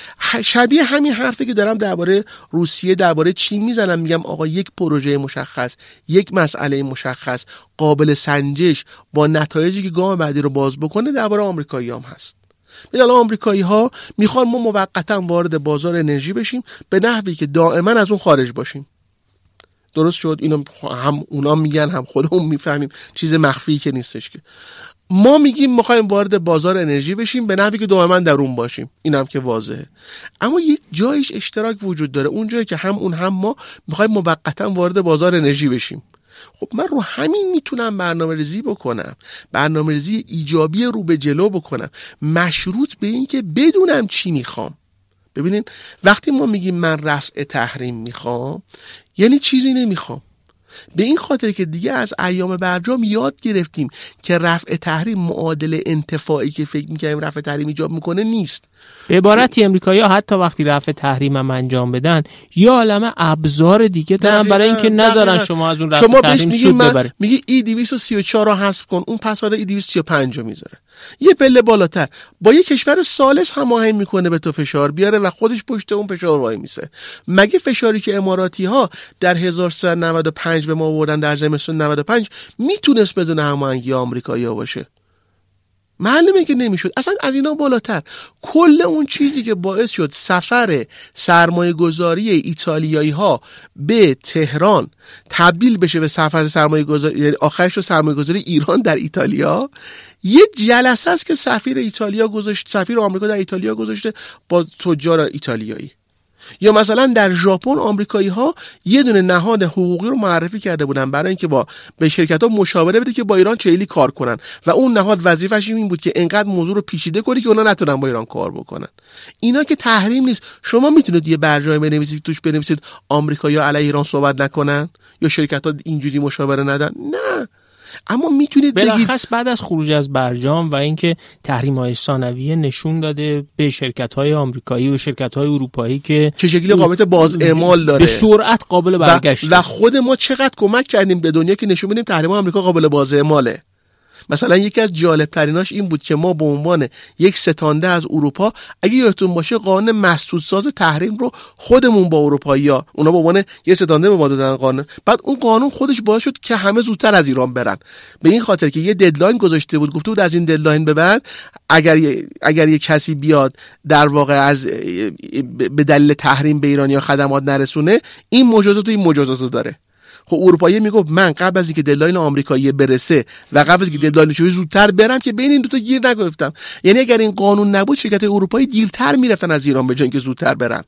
شبیه همین حرفی که دارم درباره روسیه، درباره چین میزنم، میگم آقا یک پروژه مشخص، یک مسئله مشخص، قابل سنجش با نتایجی که گام بعدی رو باز بکنه، درباره آمریکایی هم هست. مثلا آمریکایی ها میخوان ما موقتا وارد بازار انرژی بشیم به نحوی که دائما از اون خارج باشیم. درست شد؟ اینو هم اونا میگن هم خودمون میفهمیم، چیز مخفی که نیستش. که ما میگیم میخوایم وارد بازار انرژی بشیم به نحوی که دائما در اون باشیم، اینم که واضحه. اما یک جایش اشتراک وجود داره، اون جایی که هم اون هم ما میخوایم موقتا وارد بازار انرژی بشیم. خب من رو همین میتونم برنامه‌ریزی بکنم، برنامه‌ریزی ایجابی رو به جلو بکنم، مشروط به این که بدونم چی میخوام. ببینین وقتی ما میگیم من رفع تحریم میخوام، یعنی چیزی نمیخوام. به این خاطر که دیگه از ایام برجام یاد گرفتیم که رفع تحریم معادل انتفاعی که فکر میکنیم رفع تحریم ایجاب میکنه نیست. به عبارتی امریکایی‌ها حتی وقتی رفع تحریم هم انجام بدن یه عالمه ابزار دیگه دارن برای اینکه نذارن شما از اون رفع تحریم سود ببرید. میگی ای دویست و سی و چهار رو حذف کن، اون پس ای دویست و سی و پنج رو میذاره. یه پله بالاتر با یه کشور ثالث هماهنگ میکنه به تو فشار بیاره و خودش پشت اون فشار وای میسه. مگه فشاری که اماراتی ها در هزار و سیصد و نود و پنج به ما آوردن در زمستون نود و پنج میتونست بدون هماهنگی آمریکایی‌ها باشه؟ معلومه که نمیشد. اصلا از اینا بالاتر کل اون چیزی که باعث شد سفر سرمایه گذاری ایتالیایی ها به تهران تبدیل بشه به سفر سرمایه گذاری، یعنی آخرش رو سرمایه گذاری ایران در ایتالیا، یه جلسه است که سفیر ایتالیا گذاشت، سفیر آمریکا در ایتالیا گذاشته با تجار ایتالیایی. یا مثلا در ژاپن آمریکایی ها یه دونه نهاد حقوقی رو معرفی کرده بودن برای اینکه با به شرکت ها مشاوره بده که با ایران چهلی کار کنن و اون نهاد وظیفه‌ش این بود که انقدر موضوع رو پیچیده کنه که اونا نتونن با ایران کار بکنن. اینا که تحریم نیست. شما میتونید یه برنامه بنویسید توش بنویسید آمریکایی‌ها علیه ایران صحبت نکنن یا شرکت ها اینجوری مشاوره ندن. نه، اما میتونید بلخص بعد از خروج از برجام و اینکه تحریم‌های ثانویه نشون داده به شرکت‌های آمریکایی و شرکت‌های اروپایی که چه شکلی قابلیت باز اعمال داره، به سرعت قابل برگشت، و خود ما چقدر کمک کردیم به دنیا که نشون بدیم تحریم‌های آمریکا قابل باز اعماله. مثلا یکی از جالب تریناش این بود که ما به عنوان یک ستانده از اروپا، اگه یادتون باشه قانون مسدود ساز تحریم رو خودمون با اروپایی‌ها، اونا به عنوان یک ستانده به ما دادن قانون، بعد اون قانون خودش باعث شد که همه زودتر از ایران برن، به این خاطر که یه ددلاین گذاشته بود، گفته بود از این ددلاین به بعد اگر اگر یه کسی بیاد در واقع از به دلیل تحریم به ایران یا خدمات نرسونه، این مجازات و این مجازات رو داره. خب اروپایی میگفت من قبل از اینکه ددلاین آمریکایی برسه و قبل از اینکه ددلاین شویی زودتر برم که بین این دو تا گیر نگرفتم. یعنی اگر این قانون نبود شرکت اروپایی دیرتر میرفتن از ایران به جای اینکه زودتر برن.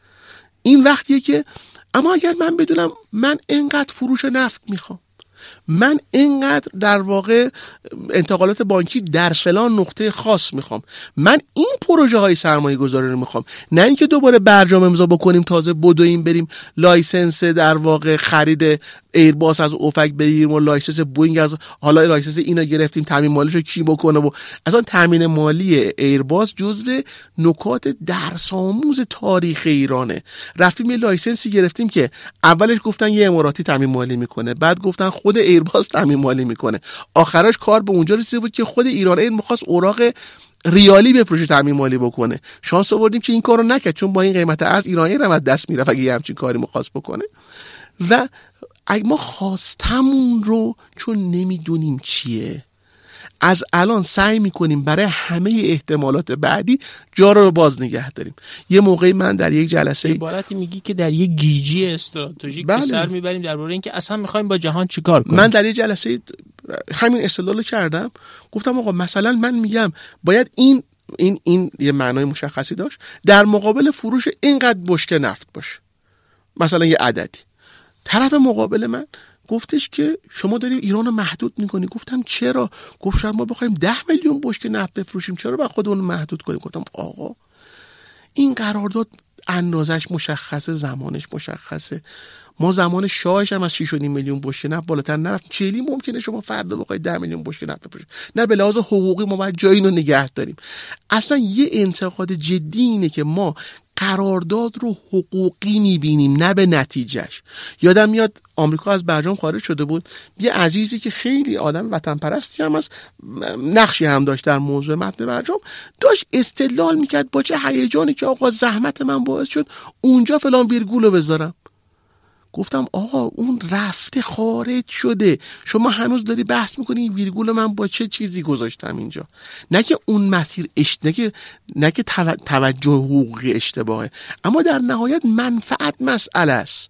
این وقتیه که اما اگر من بدونم من اینقدر فروش نفت میخوام، من اینقدر در واقع انتقالات بانکی در فلان نقطه خاص میخوام، من این پروژه های سرمایه گذاری رو میخوام، نه اینکه دوباره برجام امضا بکنیم تازه بدویم بریم لایسنس در واقع خرید ایرباس از اوفک بگیریم و لایسنس بوینگ از حالا لایسنس اینا گرفتیم تامین مالیشو کی بکنه. و اصلا تامین مالی ایرباس جزو نکات درس آموز تاریخ ایرانه. رفتیم یه لایسنسی گرفتیم که اولش گفتن یه اماراتی تامین مالی میکنه، بعد گفتن خود ایرباس تامین مالی میکنه، آخرش کار به اونجا رسیده بود که خود ایران ایر میخواست اوراق ریالی بفروشه تامین مالی بکنه. شانس آوردیم که این کارو نکرد، چون با این قیمت ارز ایران ایر هم دست میرفت اگه همچین کاری میخواست بکنه. و اگه ما خواستمون رو چون نمیدونیم چیه، از الان سعی میکنیم برای همه احتمالات بعدی جا رو باز نگه داریم. یه موقعی من در یک جلسه عبارتی میگی که در یک گیجی استراتژیک به سر میبریم درباره اینکه اصلا میخوایم با جهان چیکار کنیم. من در یک جلسه همین استدلال کردم، گفتم آقا مثلا من میگم باید این این این یه معنای مشخصی داشت، در مقابل فروش اینقدر بشکه نفت باشه، مثلا یه عددی. طرف مقابل من گفتش که شما داری ایران رو محدود میکنی. گفتم چرا؟ گفت شاید ما بخوایم ده میلیون بشکه نفت بفروشیم، چرا باید خودمون محدود کنیم؟ گفتم آقا این قرارداد اندازش مشخصه، زمانش مشخصه. ما زمان شاهش هم از شش و نیم میلیون بشکه نفت بالاتر نرفت. چلی ممکنه شما فردا بخواید ده میلیون بشکه نفت بفروشید؟ نه، به لحاظ حقوقی ما باید جای اینو نگه داریم. اصلا یه انتقاد جدی اینه که ما قرارداد رو حقوقی میبینیم نه به نتیجهش. یادم میاد آمریکا از برجام خارج شده بود، یه عزیزی که خیلی آدم وطن پرستی هم از نقشی هم داشت در موضوع متن برجام، داشت استدلال میکرد با چه هیجانی که آقا زحمت من باعث شد اونجا فلان ویرگولو بذارم. گفتم آقا اون رفته خارج شده، شما هنوز داری بحث میکنی این ویرگول من با چه چیزی گذاشتم اینجا. نه که اون مسیر اش... نه که نه که تو... توجه حقوقی اشتباهه، اما در نهایت منفعت مسئله است.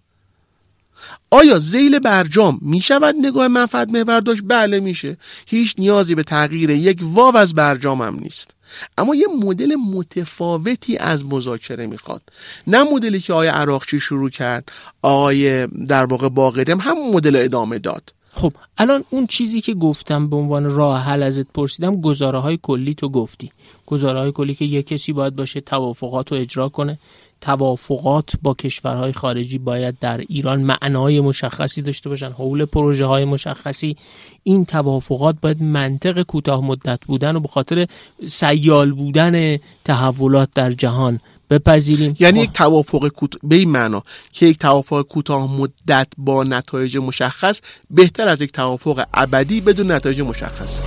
آیا ذیل برجام میشود نگاه منفعت محور داشت؟ بله میشه، هیچ نیازی به تغییر یک واو از برجام هم نیست. اما یه مدل متفاوتی از مذاکره میخواد، نه مدلی که آقای عراقچی شروع کرد، آقای در واقع باقری هم همون مدل ادامه داد. خب الان اون چیزی که گفتم به عنوان راه حل ازت پرسیدم، گزاره‌های کلی تو گفتی، گزاره‌های کلی که یک کسی باید باشه توافقات رو اجرا کنه، توافقات با کشورهای خارجی باید در ایران معنای مشخصی داشته باشن، حول پروژه های مشخصی. این توافقات باید منطق کوتاه مدت بودن و به خاطر سیال بودن تحولات در جهان بپذیریم. یعنی یک توافق کوتاه به این معنا که یک توافق کوتاه مدت با نتایج مشخص بهتر از یک توافق ابدی بدون نتایج مشخص.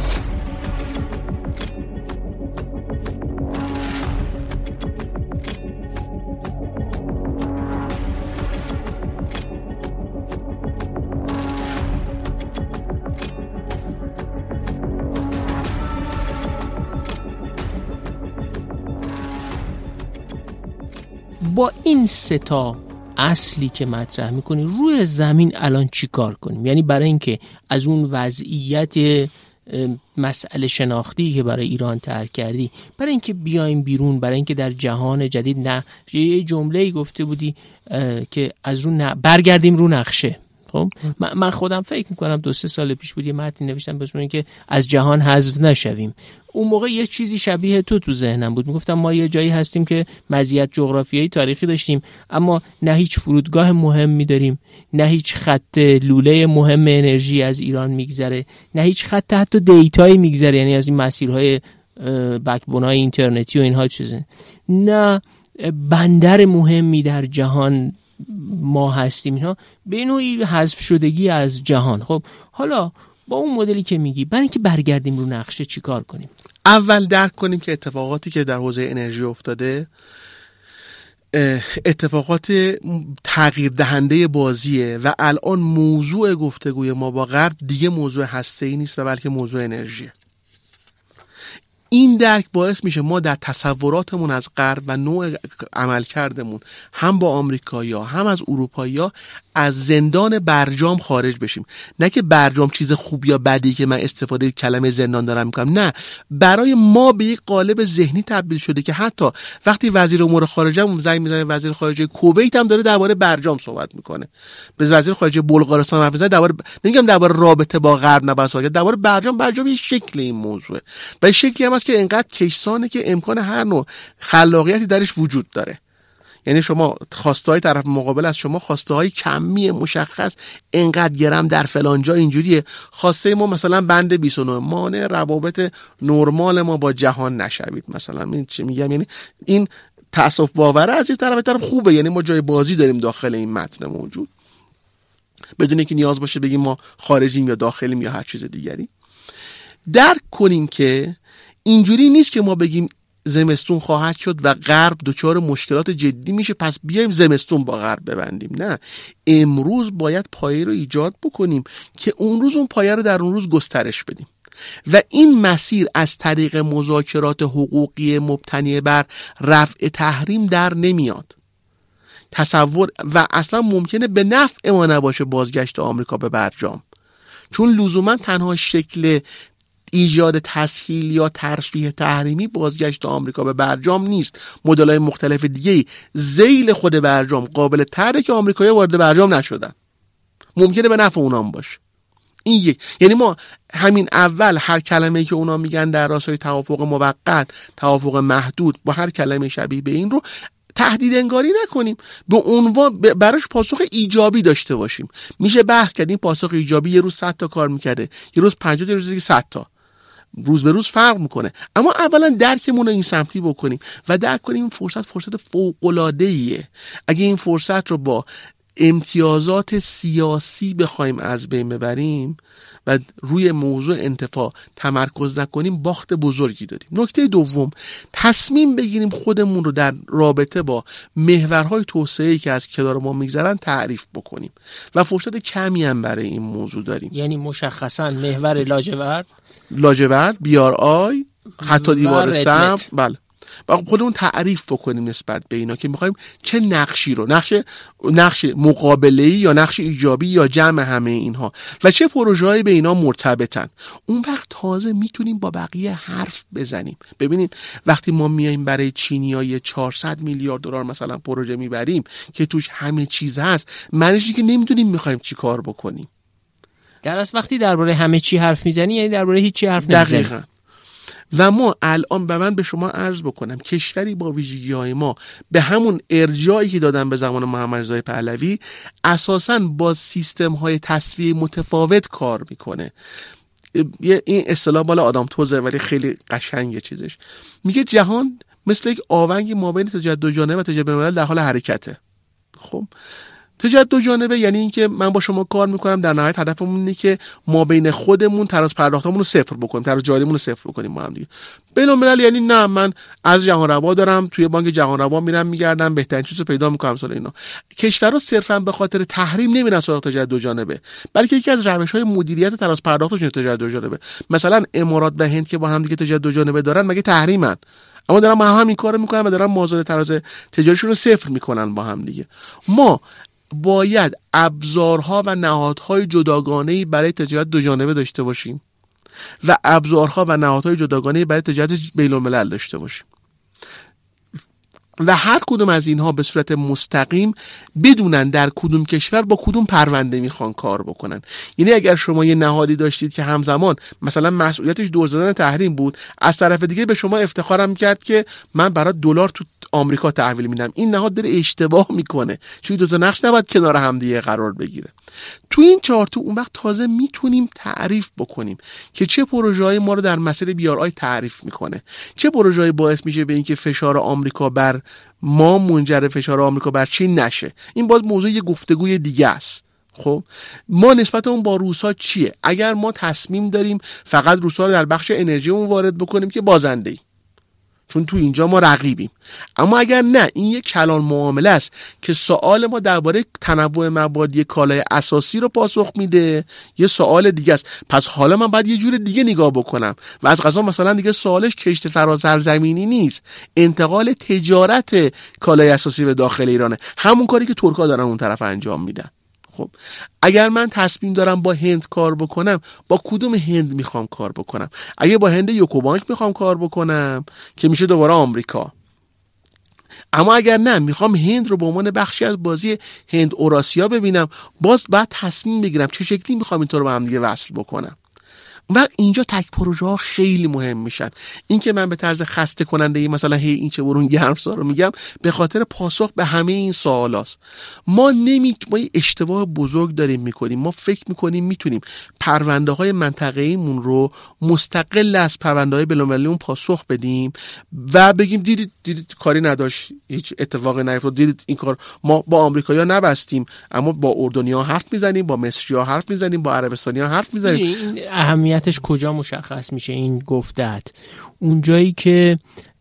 با این سه تا اصلی که مطرح میکنی روی زمین الان چی کار کنیم؟ یعنی برای اینکه از اون وضعیت مسئله شناختی که برای ایران ترک کردی، برای اینکه بیایم بیرون، برای اینکه در جهان جدید نه یه جمله‌ای گفته بودی که از رو ن... برگردیم رو نقشه. خب من خودم فکر میکنم دو سه سال پیش بود یه متن نوشتم به اسم اینکه از جهان حذف نشویم. اون موقع یه چیزی شبیه تو تو ذهنم بود، میگفتم ما یه جایی هستیم که مزیت جغرافیایی تاریخی داشتیم اما نه هیچ فرودگاه مهمی داریم، نه هیچ خط لوله مهم انرژی از ایران میگذره، نه هیچ خط حتی دیتایی میگذره، یعنی از این مسیرهای بکبونای اینترنتی و اینها چیزه، نه بندر مهمی در جهان ما هستیم. اینها به نوعی حذف شدگی از جهان. خب حالا با اون مدلی که میگی برای اینکه برگردیم رو نقشه چی کار کنیم؟ اول درک کنیم که اتفاقاتی که در حوزه انرژی افتاده اتفاقات تغییر دهنده بازیه و الان موضوع گفتگوی ما با غرب دیگه موضوع هسته‌ای نیست و بلکه موضوع انرژیه. این درک باعث میشه ما در تصوراتمون از غرب و نوع عملکردمون هم با آمریکایی‌ها هم از اروپایی‌ها از زندان برجام خارج بشیم. نه که برجام چیز خوب یا بدی که من استفاده کلمه زندان دارم میکنم، نه، برای ما به یک قالب ذهنی تبدیل شده که حتی وقتی وزیر امور خارجه مون زنگ میزنه وزیر خارجه کویت هم داره درباره برجام صحبت میکنه، به وزیر خارجه بلغارستان حرف میزنه درباره، نمیگم درباره رابطه با غرب نباید صحبت، درباره برجام. برجام یه شکل این موضوعه و شکلی هم هست که انقدر کشسانه که امکان هر نوع خلاقیتی درش وجود داره. یعنی شما خواستهای طرف مقابل از شما خواستهای کمی مشخص، انقدر گرم در فلان جا اینجوریه، خواسته ما مثلا بند بیست و نه مانع روابط نرمال ما با جهان نشوید مثلا. این چی میگم؟ یعنی این تأسف باوره از یه طرف طرف خوبه، یعنی ما جای بازی داریم داخل این متن موجود، بدون اینکه نیاز باشه بگیم ما خارجیم یا داخلیم یا هر چیز دیگری. درک کنیم که اینجوری نیست که ما بگیم زمستون خواهد شد و غرب دچار مشکلات جدی میشه پس بیایم زمستون با غرب ببندیم. نه، امروز باید پایه رو ایجاد بکنیم که اون روز اون پایه رو در اون روز گسترش بدیم و این مسیر از طریق مذاکرات حقوقی مبتنی بر رفع تحریم در نمیاد. تصور و اصلا ممکنه به نفع ما نباشه بازگشت آمریکا به برجام، چون لزوما تنها شکل ایجاد تسهیل یا ترفیع تحریمی بازگشت آمریکا به برجام نیست. مدل‌های مختلف دیگه ذیل خود برجام قابل تره که آمریکایی‌ها وارد برجام نشدن، ممکنه به نفع اونام باشه. این یک، یعنی ما همین اول هر کلمه‌ای که اونا میگن در راستای توافق موقت، توافق محدود، با هر کلمه شبیه به این رو تهدید انگاری نکنیم، به عنوان براش پاسخ ایجابی داشته باشیم. میشه بحث کرد این پاسخ ایجابی یه روز صد تا کار میکرده، یه روز پنجاه تا، یه روز دیگه صد تا، روز به روز فرق میکنه. اما اولا درکمون رو این سمتی بکنیم و درک کنیم این فرصت فرصت فوق‌العاده‌ایه. اگه این فرصت رو با امتیازات سیاسی بخوایم از بین ببریم و روی موضوع انتفاع تمرکز نکنیم، باخت بزرگی داریم. نکته دوم، تصمیم بگیریم خودمون رو در رابطه با محورهای توسعه‌ای که از کنار ما میگذرن تعریف بکنیم و فرصت کمی هم برای این موضوع داریم. یعنی مشخصاً محور لاجورد، لاجورد، بی آر آی، حتی دیوار سم، بله، و خودمون تعریف بکنیم نسبت به اینا که میخوایم چه نقشی رو، نقش نقش مقابله‌ای یا نقش ایجابی یا جمع همه اینها و چه پروژه‌ای به اینا مرتبطن. اون وقت تازه میتونیم با بقیه حرف بزنیم. ببینید وقتی ما میایم برای چینی‌ها چهارصد میلیارد دلار مثلا پروژه میبریم که توش همه چیز هست، معنیش اینه که نمیدونیم میخوایم چی کار بکنیم. در اصل وقتی درباره همه چی حرف میزنی یعنی درباره هیچ چی حرف نمیزنی. دقیقاً. و ما الان به من به شما عرض بکنم کشوری با ویژگی‌های ما به همون ارجاعی که دادن به زمان محمد رضا پهلوی اساساً با سیستم‌های تصفیه متفاوت کار میکنه. این اصطلاح مال آدم توزه ولی خیلی قشنگه چیزش. میگه جهان مثل یک آونگ مابین تجدد جانبه و تجدد بین‌الملل در حال حرکته. خب تجدد جانبه یعنی اینکه من با شما کار میکنم، در نهایت هدفمون اینه که ما بین خودمون تراز پرداختمون رو صفر بکنیم، تراز جاریمون رو صفر بکنیم با هم دیگه. بین الملل یعنی نه من از جهان روا دارم توی بانک جهان روا میرم میگردم بهترین چیزو پیدا میکنم سال اینا. کشورها صرفا به خاطر تحریم نمیرن سراغ تجدد جانبه، بلکه یکی از روش‌های مدیریت تراز پرداختشون تجدد جانبه. مثلا امارات و هند که با هم دیگه تجدد جانبه دارن مگه تحریمن؟ اما دارن با هم این کارو میکنن و دارن مازاد تراز تجاریشون رو صفر میکنن با هم دیگه. ما باید ابزارها و نهادهای جداگانه‌ای برای تجارت دو جانبه داشته باشیم و ابزارها و نهادهای جداگانه‌ای برای تجارت بین‌الملل داشته باشیم و هر کدوم از اینها به صورت مستقیم بدونن در کدوم کشور با کدوم پرونده میخوان کار بکنن. یعنی اگر شما یه نهادی داشتید که همزمان مثلا مسئولیتش دور زدن تحریم بود، از طرف دیگه به شما افتخارم کرد که من برای دلار تو آمریکا تحویل میدم، این نهاد داره اشتباه میکنه، چون دو تا نقش نباید کنار هم دیگه قرار بگیره. تو این چارت اون وقت تازه میتونیم تعریف بکنیم که چه پروژه‌ای ما رو در مسیر بی آر آی تعریف میکنه، چه پروژه‌ای باعث میشه به اینکه فشار آمریکا بر ما منجر فشار آمریکا بر چین نشه. این باز موضوع یه گفتگوی دیگه است. خب ما نسبت اون با روسا چیه؟ اگر ما تصمیم داریم فقط روسا رو در بخش انرژی اون وارد بکنیم که بازنده ای، چون تو اینجا ما رقیبیم. اما اگر نه، این یک کلان معامله است که سوال ما درباره تنوع مواد کالای اساسی رو پاسخ میده، یه سوال دیگه است. پس حالا من باید یه جور دیگه نگاه بکنم و از قضا مثلا دیگه سوالش کشت فراسرزمینی نیست، انتقال تجارت کالای اساسی به داخل ایرانه، همون کاری که ترک‌ها دارن اون طرف انجام میدن. خب اگر من تصمیم دارم با هند کار بکنم، با کدوم هند میخوام کار بکنم؟ اگه با هند یوکوبانک میخوام کار بکنم که میشه دوباره آمریکا، اما اگر نه میخوام هند رو به عنوان بخشی از بازی هند اوراسیا ببینم، باز باید تصمیم بگیرم چه شکلی میخوام اینطور به هم دیگه وصل بکنم. و اینجا تک پروژه ها خیلی مهم میشن. این که من به طرز خسته کننده ای مثلا هی این چه برون گرمسار رو میگم، به خاطر پاسخ به همه این سوالاست. ما نمی ما اشتباه بزرگ داریم میکنیم. ما فکر میکنیم میتونیم پرونده های منطقه‌ایمون رو مستقل از پرونده های بین‌المللیمون پاسخ بدیم و بگیم دیدید دیدید کاری نداشت، هیچ اتفاقی نیفتاد، دیدید این کار ما با آمریکایی‌ها نبستیم، اما با اردنی‌ها حرف میزنیم، با مصری‌ها حرف میزنیم، با عربستانی‌ها حرف میزنیم. اهمیتش کجا مشخص میشه این گفتت؟ اون جایی که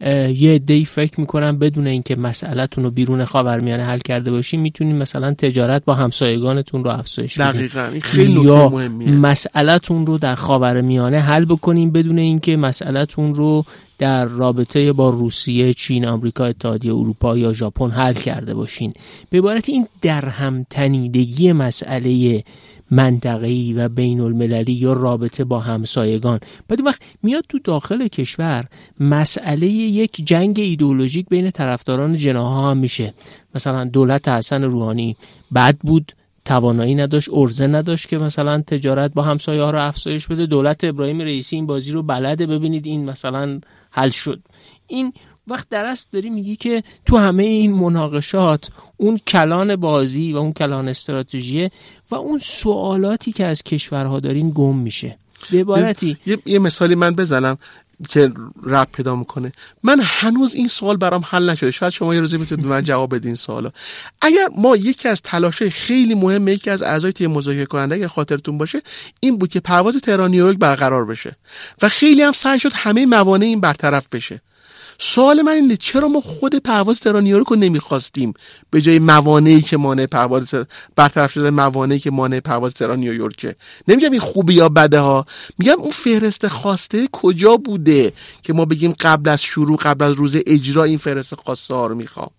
یه عده‌ای فکر میکنن بدون اینکه مسئله‌تون رو بیرون خاورمیانه حل کرده باشین میتونین مثلا تجارت با همسایگانتون رو افزایش بدین. دقیقاً این خیلی نکته مهمیه. مسئله‌تون رو در خاورمیانه حل بکنین بدون اینکه مسئله‌تون رو در رابطه با روسیه، چین، آمریکا، اتحادیه اروپا یا ژاپن حل کرده باشین. به عبارت این درهم تنیدگی مسئله منطقه‌ای و بین المللی یا رابطه با همسایگان، بعد وقت میاد تو داخل کشور مسئله یک جنگ ایدئولوژیک بین طرفداران جناح‌ها هم میشه. مثلا دولت حسن روحانی بد بود، توانایی نداشت، ارزه نداشت که مثلا تجارت با همسایه ها رو افزایش بده. دولت ابراهیم رئیسی این بازی رو بلده، ببینید این مثلا حل شد. این وقت درست داری میگی که تو همه این مناقشات اون کلان بازی و اون کلان استراتژیه و اون سوالاتی که از کشورها دارین گم میشه. به عبارتی یه, یه مثالی من بزنم که ربط پیدا میکنه. من هنوز این سوال برام حل نشده، شاید شما یه روزی میتونید من جواب بدین سوالا. اگر ما یکی از تلاش‌های خیلی مهمه، یکی از اعضای تیم مذاکره کننده اگه خاطرتون باشه این بود که پرواز تهران نیویورک برقرار بشه و خیلی هم سعی شد همه موانع این برطرف بشه. سوال من اینه چرا ما خود پرواز تهران نیویورک رو نمیخواستیم به جای موانعی که مانع پرواز برطرف شده، موانعی که مانع پرواز تهران نیویورکه؟ نمیگم این خوبه یا بده ها، میگم اون فهرست خواسته کجا بوده که ما بگیم قبل از شروع، قبل از روز اجرا این فهرست خواسته ها رو میخوام.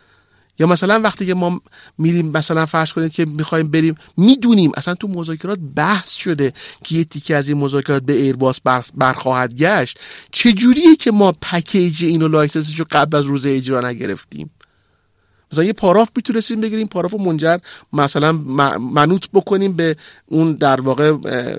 یا مثلا وقتی که ما میریم مثلا فرض کنید که میخوایم بریم، میدونیم اصلا تو مذاکرات بحث شده که یه تیکه از این مذاکرات به ایرباس بر برخواهد گشت، چجوریه که ما پکیج اینو لایسنسشو قبل از روز اجرا نگرفتیم؟ مثلا یه پاراف میتونستیم بگیریم، پاراف رو منجر مثلا منوط بکنیم به اون در واقع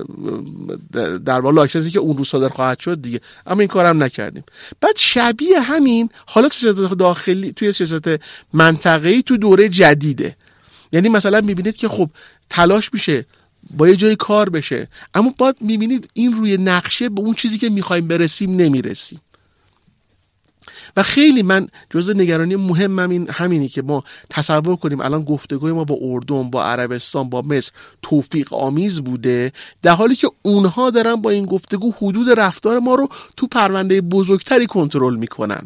در واقع لایسنسی که اون روز صادر خواهد شد دیگه، اما این کارم نکردیم. بعد شبیه همین حالا تو سیاست داخلی، توی سیاست منطقه‌ای تو دوره جدیده. یعنی مثلا میبینید که خب تلاش میشه با یه جای کار بشه، اما بعد میبینید این روی نقشه به اون چیزی که میخوایم برسیم نمیرسیم. و خیلی من جزء نگرانی مهمم این همینی که ما تصور کنیم الان گفتگوی ما با اردن، با عربستان، با مصر توفیق آمیز بوده، در حالی که اونها دارن با این گفتگو حدود رفتار ما رو تو پرونده بزرگتری کنترل میکنن.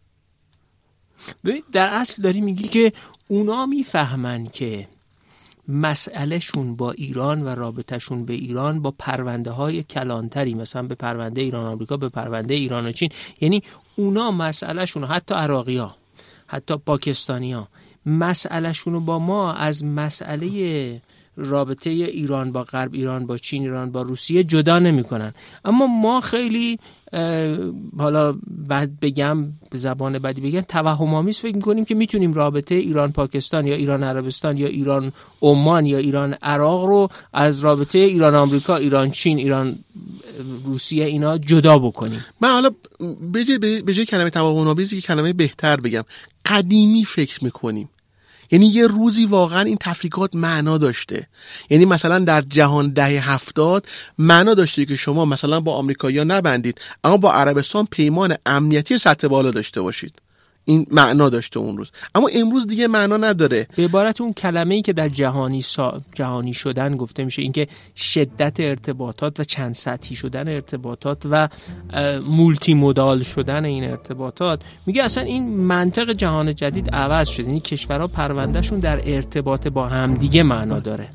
در اصل داری میگی که اونا میفهمن که مسئله شون با ایران و رابطهشون به ایران با پرونده های کلانتری، مثلا به پرونده ایران آمریکا، به پرونده ایران و چین، یعنی اونا مسئله شون، حتی عراقی ها، حتی پاکستانی ها، مسئله شون با ما از مسئله رابطه ایران با غرب، ایران با چین، ایران با روسیه جدا نمی کنن. اما ما خیلی حالا بعد بگم به زبان بدی بگم توهم آمیز فکر می‌کنیم که میتونیم رابطه ایران پاکستان یا ایران عربستان یا ایران عمان یا ایران عراق رو از رابطه ایران آمریکا، ایران چین، ایران روسیه اینا جدا بکنیم. من حالا به جای به جای کلمه توهم آمیز که کلمه بهتر بگم قدیمی فکر می‌کنیم. یعنی یه روزی واقعا این تفریقات معنا داشته. یعنی مثلا در جهان دهه هفتاد معنا داشته که شما مثلا با آمریکایی‌ها نبندید اما با عربستان پیمان امنیتی سطح بالا داشته باشید. این معنا داشته اون روز، اما امروز دیگه معنا نداره. به عبارت اون کلمه‌ای که در جهانی سا... جهانی شدن گفته میشه، اینکه شدت ارتباطات و چند سطحی شدن ارتباطات و مولتی مودال شدن این ارتباطات، میگه اصلا این منطق جهان جدید عوض شده، یعنی کشورها پروندهشون در ارتباط با هم دیگه معنا داره.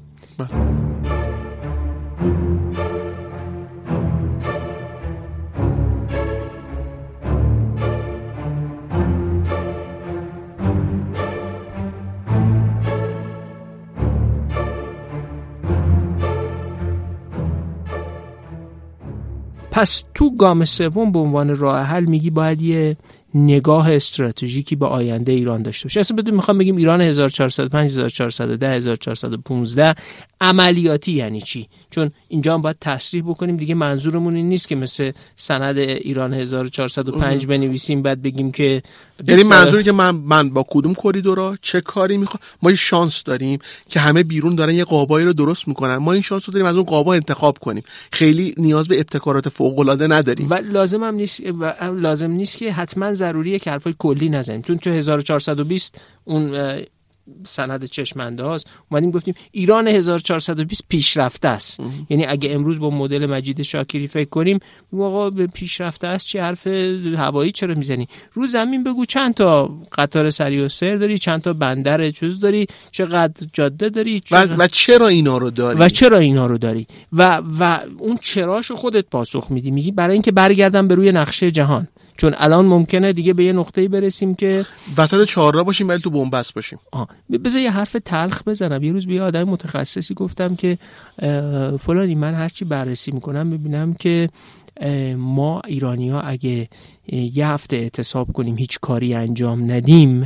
پس تو گام سوم به عنوان راه حل میگی باید یه نگاه استراتژیکی به آینده ایران داشته باشه. اصلا بدون میخوام بگیم ایران هزار و چهارصد و پنج، هزار و چهارصد و ده، هزار و چهارصد و پانزده عملیاتی یعنی چی؟ چون اینجا هم باید تصریح بکنیم دیگه منظورمون این نیست که مثل سند ایران هزار و چهارصد و پنج بنویسیم بعد بگیم که یعنی منظوری که من من با کدوم کریدورا چه کاری میخوام. ما این شانس داریم که همه بیرون دارن یه قابایی رو درست میکنن، ما این شانس رو داریم از اون قابا انتخاب کنیم، خیلی نیاز به ابتکارات فوق العاده نداریم و لازم هم نیست و لازم نیست که حتما ضروریه که حرفای کلی نزنیم. چون تو هزار و چهارصد و بیست اون سند چشمنده هاست اومدیم گفتیم ایران هزار و چهارصد و بیست پیشرفته است. یعنی اگه امروز با مدل مجید شاکری فکر کنیم آقا به پیشرفته است چه حرف هوایی چرا میزنی؟ رو زمین بگو چند تا قطار سریع السیر داری، چند تا بندر چوز داری، چقدر جاده داری چقدر... و, و چرا اینا رو داری و چرا اینا رو داری و و اون چراشو خودت پاسخ میدی، میگی برای اینکه برگردم به روی نقشه جهان. چون الان ممکنه دیگه به یه نقطه‌ای برسیم که وسط چهارراه باشیم ولی تو بن‌بست باشیم. آه بذار یه حرف تلخ بزنم. یه روز به یه آدم متخصصی گفتم که فلانی من هرچی بررسی میکنم ببینم که ما ایرانی‌ها اگه یه هفته اعتصاب کنیم هیچ کاری انجام ندیم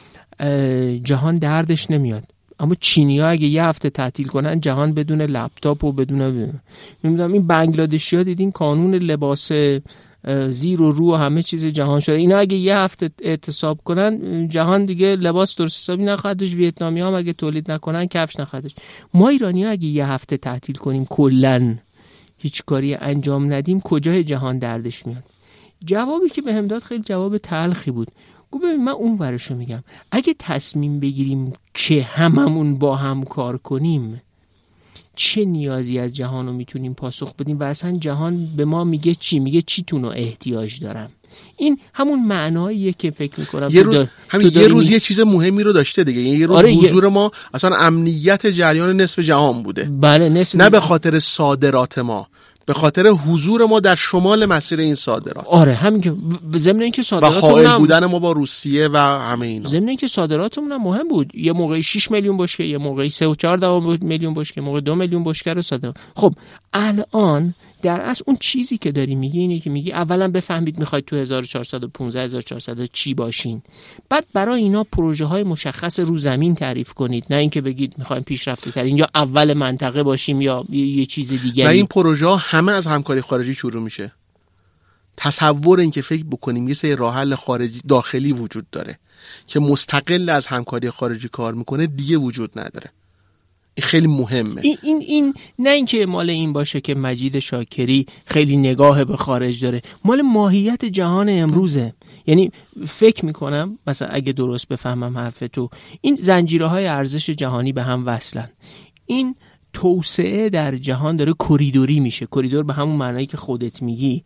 جهان دردش نمیاد، اما چینی‌ها اگه یه هفته تعطیل کنن جهان بدون لپتاپ و بدون نمیدونم این بنگلادشی‌ها دیدین قانون لباس زیر و رو و همه چیز جهان شده، اینا اگه یه هفته اعتصاب کنن جهان دیگه لباس درست حسابی نخواهدش، ویتنامی هم اگه تولید نکنن کفش نخواهدش. ما ایرانی ها اگه یه هفته تعطیل کنیم کلن هیچ کاری انجام ندیم کجای جهان دردش میاد؟ جوابی که بهم داد خیلی جواب تلخی بود. گفت ببین من اون ورشو میگم، اگه تصمیم بگیریم که هممون با هم کار کنیم چه نیازی از جهان رو میتونیم پاسخ بدیم و اصلا جهان به ما میگه چی؟ میگه چی تونو احتیاج دارم. این همون معناییه که فکر میکنم یه روز همین یه روز یه چیز مهمی رو داشته دیگه. یه روز آره حضور یه... ما اصلا امنیت جریان نصف جهان بوده. بله نصف نه به خاطر صادرات ما، به خاطر حضور ما در شمال مسیر این صادرات. آره همین که ضمن اینکه صادراتمون و حائل بودن ما با روسیه و همه اینا، ضمن اینکه صادراتمون هم مهم بود. یه موقعی شش میلیون بشکه، یه موقعی سه و چهار میلیون بشکه، موقع دو میلیون بشکه رو صادر. خب الان در اصل اون چیزی که داری میگی اینه که میگی اولا بفهمید میخواید تو هزار و چهارصد و پانزده هزار و چهارصد چی باشین، بعد برای اینا پروژه های مشخص رو زمین تعریف کنید، نه اینکه بگید میخوایم پیشرفته ترین یا اول منطقه باشیم یا یه چیز دیگه. و این پروژه ها همه از همکاری خارجی شروع میشه. تصور این که فکر بکنیم یه سری راه حل خارجی داخلی وجود داره که مستقل از همکاری خارجی کار میکنه دیگه وجود نداره. این خیلی مهمه. این این این نه اینکه مال این باشه که مجید شاکری خیلی نگاه به خارج داره، مال ماهیت جهان امروزه. یعنی فکر میکنم مثلا اگه درست بفهمم حرف تو، این زنجیره‌های ارزش جهانی به هم وصلن. این توسعه در جهان داره کریدوری میشه. کریدور به همون معنایی که خودت میگی.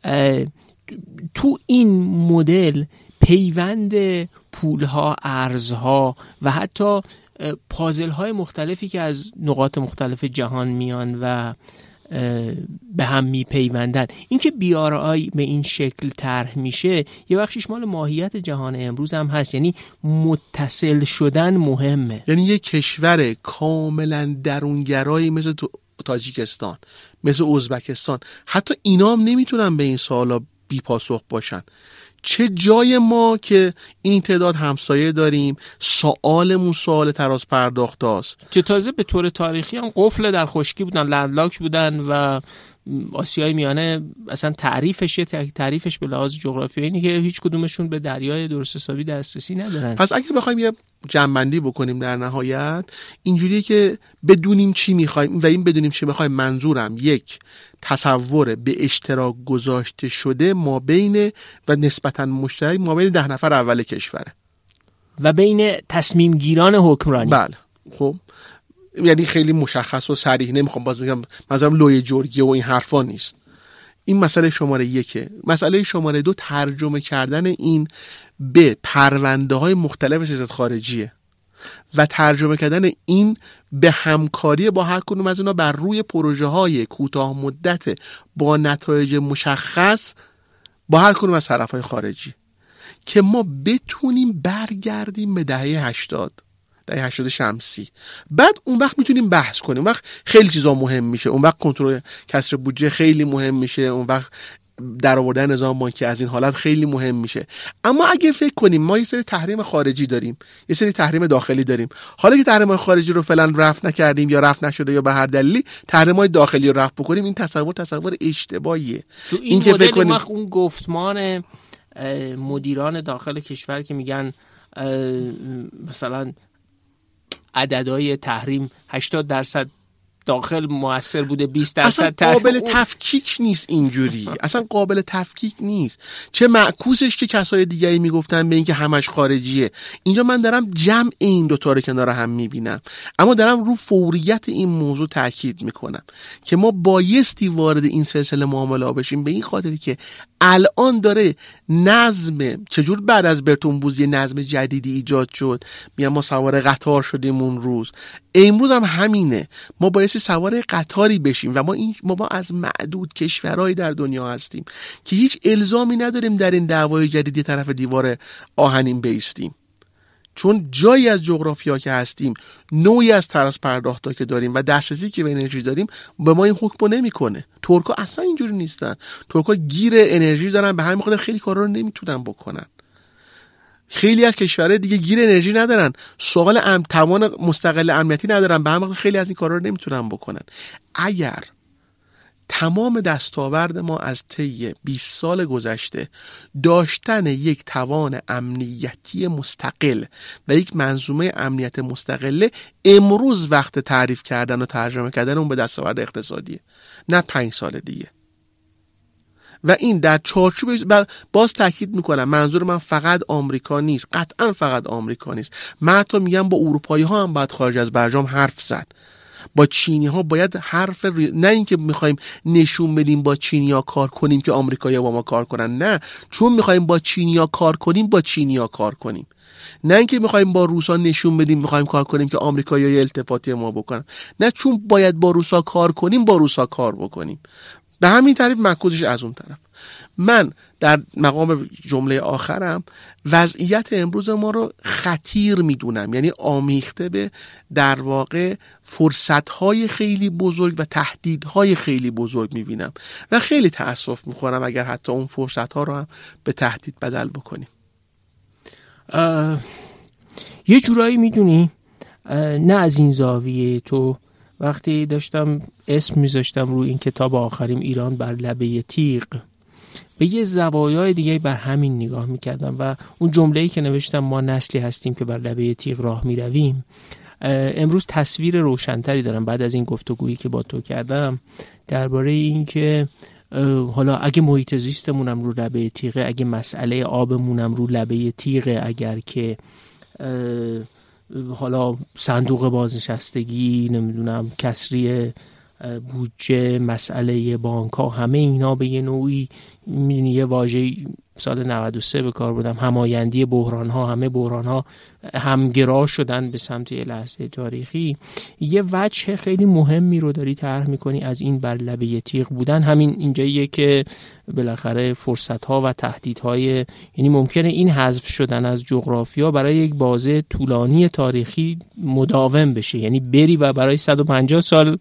تو این مدل پیوند پولها، ارزها و حتی پازل های مختلفی که از نقاط مختلف جهان میان و به هم میپیوندن، اینکه بی آر آی به این شکل طرح میشه یه بخشش مال ماهیت جهان امروز هم هست. یعنی متصل شدن مهمه. یعنی یه کشور کاملا درونگرایی مثل تاجیکستان، مثل ازبکستان، حتی اینا هم نمیتونن به این سوالا بی پاسخ باشن. چه جای ما که این تعداد همسایه داریم، سوالمون سوال تراز پرداخت است که تازه به طور تاریخی هم قفل در خشکی بودن، لندلاک بودن و آسیای میانه اصلا تعریفش تعریفش به لحاظ جغرافیایی اینه که هیچ کدومشون به دریای درست حسابی دسترسی ندارن. پس اگه بخوایم یه جمع‌بندی بکنیم در نهایت اینجوریه که بدونیم چی می‌خوایم و این بدونیم چی می‌خوایم منظورم یک تصور به اشتراک گذاشته شده ما بین و نسبتاً مشترک ما بین ده نفر اول کشوره و بین تصمیم گیران حکمرانی. بله خب یعنی خیلی مشخص و صریح نمیخوام باز بگم منظورم لوی جرگی و این حرفا نیست. این مسئله شماره یکه. مسئله شماره دو ترجمه کردن این به پرونده های مختلف سیاست خارجیه و ترجمه کردن این به همکاری با هر کدوم از اونا بر روی پروژه های کوتاه مدت با نتایج مشخص با هر کدوم از طرف‌های خارجی که ما بتونیم برگردیم به دهه هشتاد دهه هشتاد شمسی. بعد اون وقت میتونیم بحث کنیم، اون وقت خیلی چیزا مهم میشه، اون وقت کنترل کسر بودجه خیلی مهم میشه، اون وقت در آوردن نظام بانکی از این حالت خیلی مهم میشه. اما اگه فکر کنیم ما یه سری تحریم خارجی داریم، یه سری تحریم داخلی داریم، حالا که تحریم خارجی رو فعلا رفع نکردیم یا رفع نشده یا به هر دلیلی تحریم داخلی رو رفع بکنیم، این تصور تصور اشتباهیه. تو این, این که فکر کنیم اون گفتمان مدیران داخل کشور که میگن مثلا عددهای تحریم هشتاد درصد داخل مؤثر بوده، بیست درصد اصلا قابل تفکیک نیست اینجوری، اصلا قابل تفکیک نیست. چه معکوسش که کسای دیگری میگفتن به این که همش خارجیه، اینجا من دارم جمع این دوتا رو کنار هم میبینم، اما دارم رو فوریت این موضوع تاکید میکنم که ما بایستی وارد این سلسله معامله بشیم، به این خاطری که الان داره نظم چجور بعد از برتون بوزی نظم جدیدی ایجاد شد، میگم ما سوار قطار شدیم اون روز، امروز هم همینه، ما بایستی سوار قطاری بشیم و ما این ما, ما از معدود کشورهای در دنیا هستیم که هیچ الزامی نداریم در این دعوای جدیدی طرف دیوار آهنین بیستیم، چون جایی از جغرافیا که هستیم، نوعی از طرز پرداختا که داریم و دسترسی که به انرژی داریم به ما این حکمو نمیکنه. ترکا اصلا اینجوری نیستن، ترکا گیر انرژی دارن، به همین خاطر خیلی کارا رو نمیتونن بکنن. خیلی از کشورهای دیگه گیر انرژی ندارن، سوال ام توان مستقل امنیتی ندارن، به همین خاطر خیلی از این کارا رو نمیتونن بکنن. اگر تمام دستاورد ما از طی بیست سال گذشته داشتن یک توان امنیتی مستقل و یک منظومه امنیت مستقله، امروز وقت تعریف کردن و ترجمه کردن اون به دستاورد اقتصادیه، نه پنج سال دیگه. و این در چارچوب باز تاکید میکنم منظور من فقط آمریکا نیست، قطعا فقط آمریکا نیست، من حتی میگم با اروپایی ها هم باید خارج از برجام حرف زد، با چینی ها باید حرف ری... نه اینکه میخوایم نشون بدیم با چینی ها کار کنیم که آمریکایی‌ها با ما کار کنن، نه، چون میخوایم با چینی ها کار کنیم با چینی ها کار کنیم، نه اینکه میخوایم با روسا نشون بدیم میخوایم کار کنیم که آمریکایی‌ها التفاتی ما بکنن، نه، چون باید با روسا کار کنیم با روسا کار بکنیم. به همین طریق معکوسش از اون طرف. من در مقام جمله آخرم وضعیت امروز ما رو خطیر میدونم، یعنی آمیخته به در واقع فرصت‌های خیلی بزرگ و تهدیدهای خیلی بزرگ میبینم و خیلی تأسف میخورم اگر حتی اون فرصت‌ها رو هم به تهدید بدل بکنیم. یه جورایی میدونی نه از این زاویه، تو وقتی داشتم اسم میذاشتم روی این کتاب آخریم ایران بر لبه تیغ، به یه زوایای دیگه بر همین نگاه میکردم و اون جمله‌ای که نوشتم ما نسلی هستیم که بر لبه تیغ راه میرویم، امروز تصویر روشنتری دارم بعد از این گفتگویی که با تو کردم درباره این که حالا اگه محیط زیستمونم رو لبه تیغه، اگه مسئله آبمونم رو لبه تیغه، اگر که حالا صندوق بازنشستگی، نمیدونم کسری بودجه، مسئله بانک ها، همه اینا به یه نوعی، میدونی یه واژه سال نود و سه به کار بردم، همایندی بحران ها، همه بحران ها همگرا شدن به سمت یه لحظه تاریخی. یه وجه خیلی مهمی رو داری طرح میکنی از این بر لبه تیغ بودن، همین اینجاییه که بالاخره فرصت ها و تهدید های، یعنی ممکنه این حذف شدن از جغرافیا برای یک بازه طولانی تاریخی مداوم بشه، یعنی بری و برای صد و پنجاه سال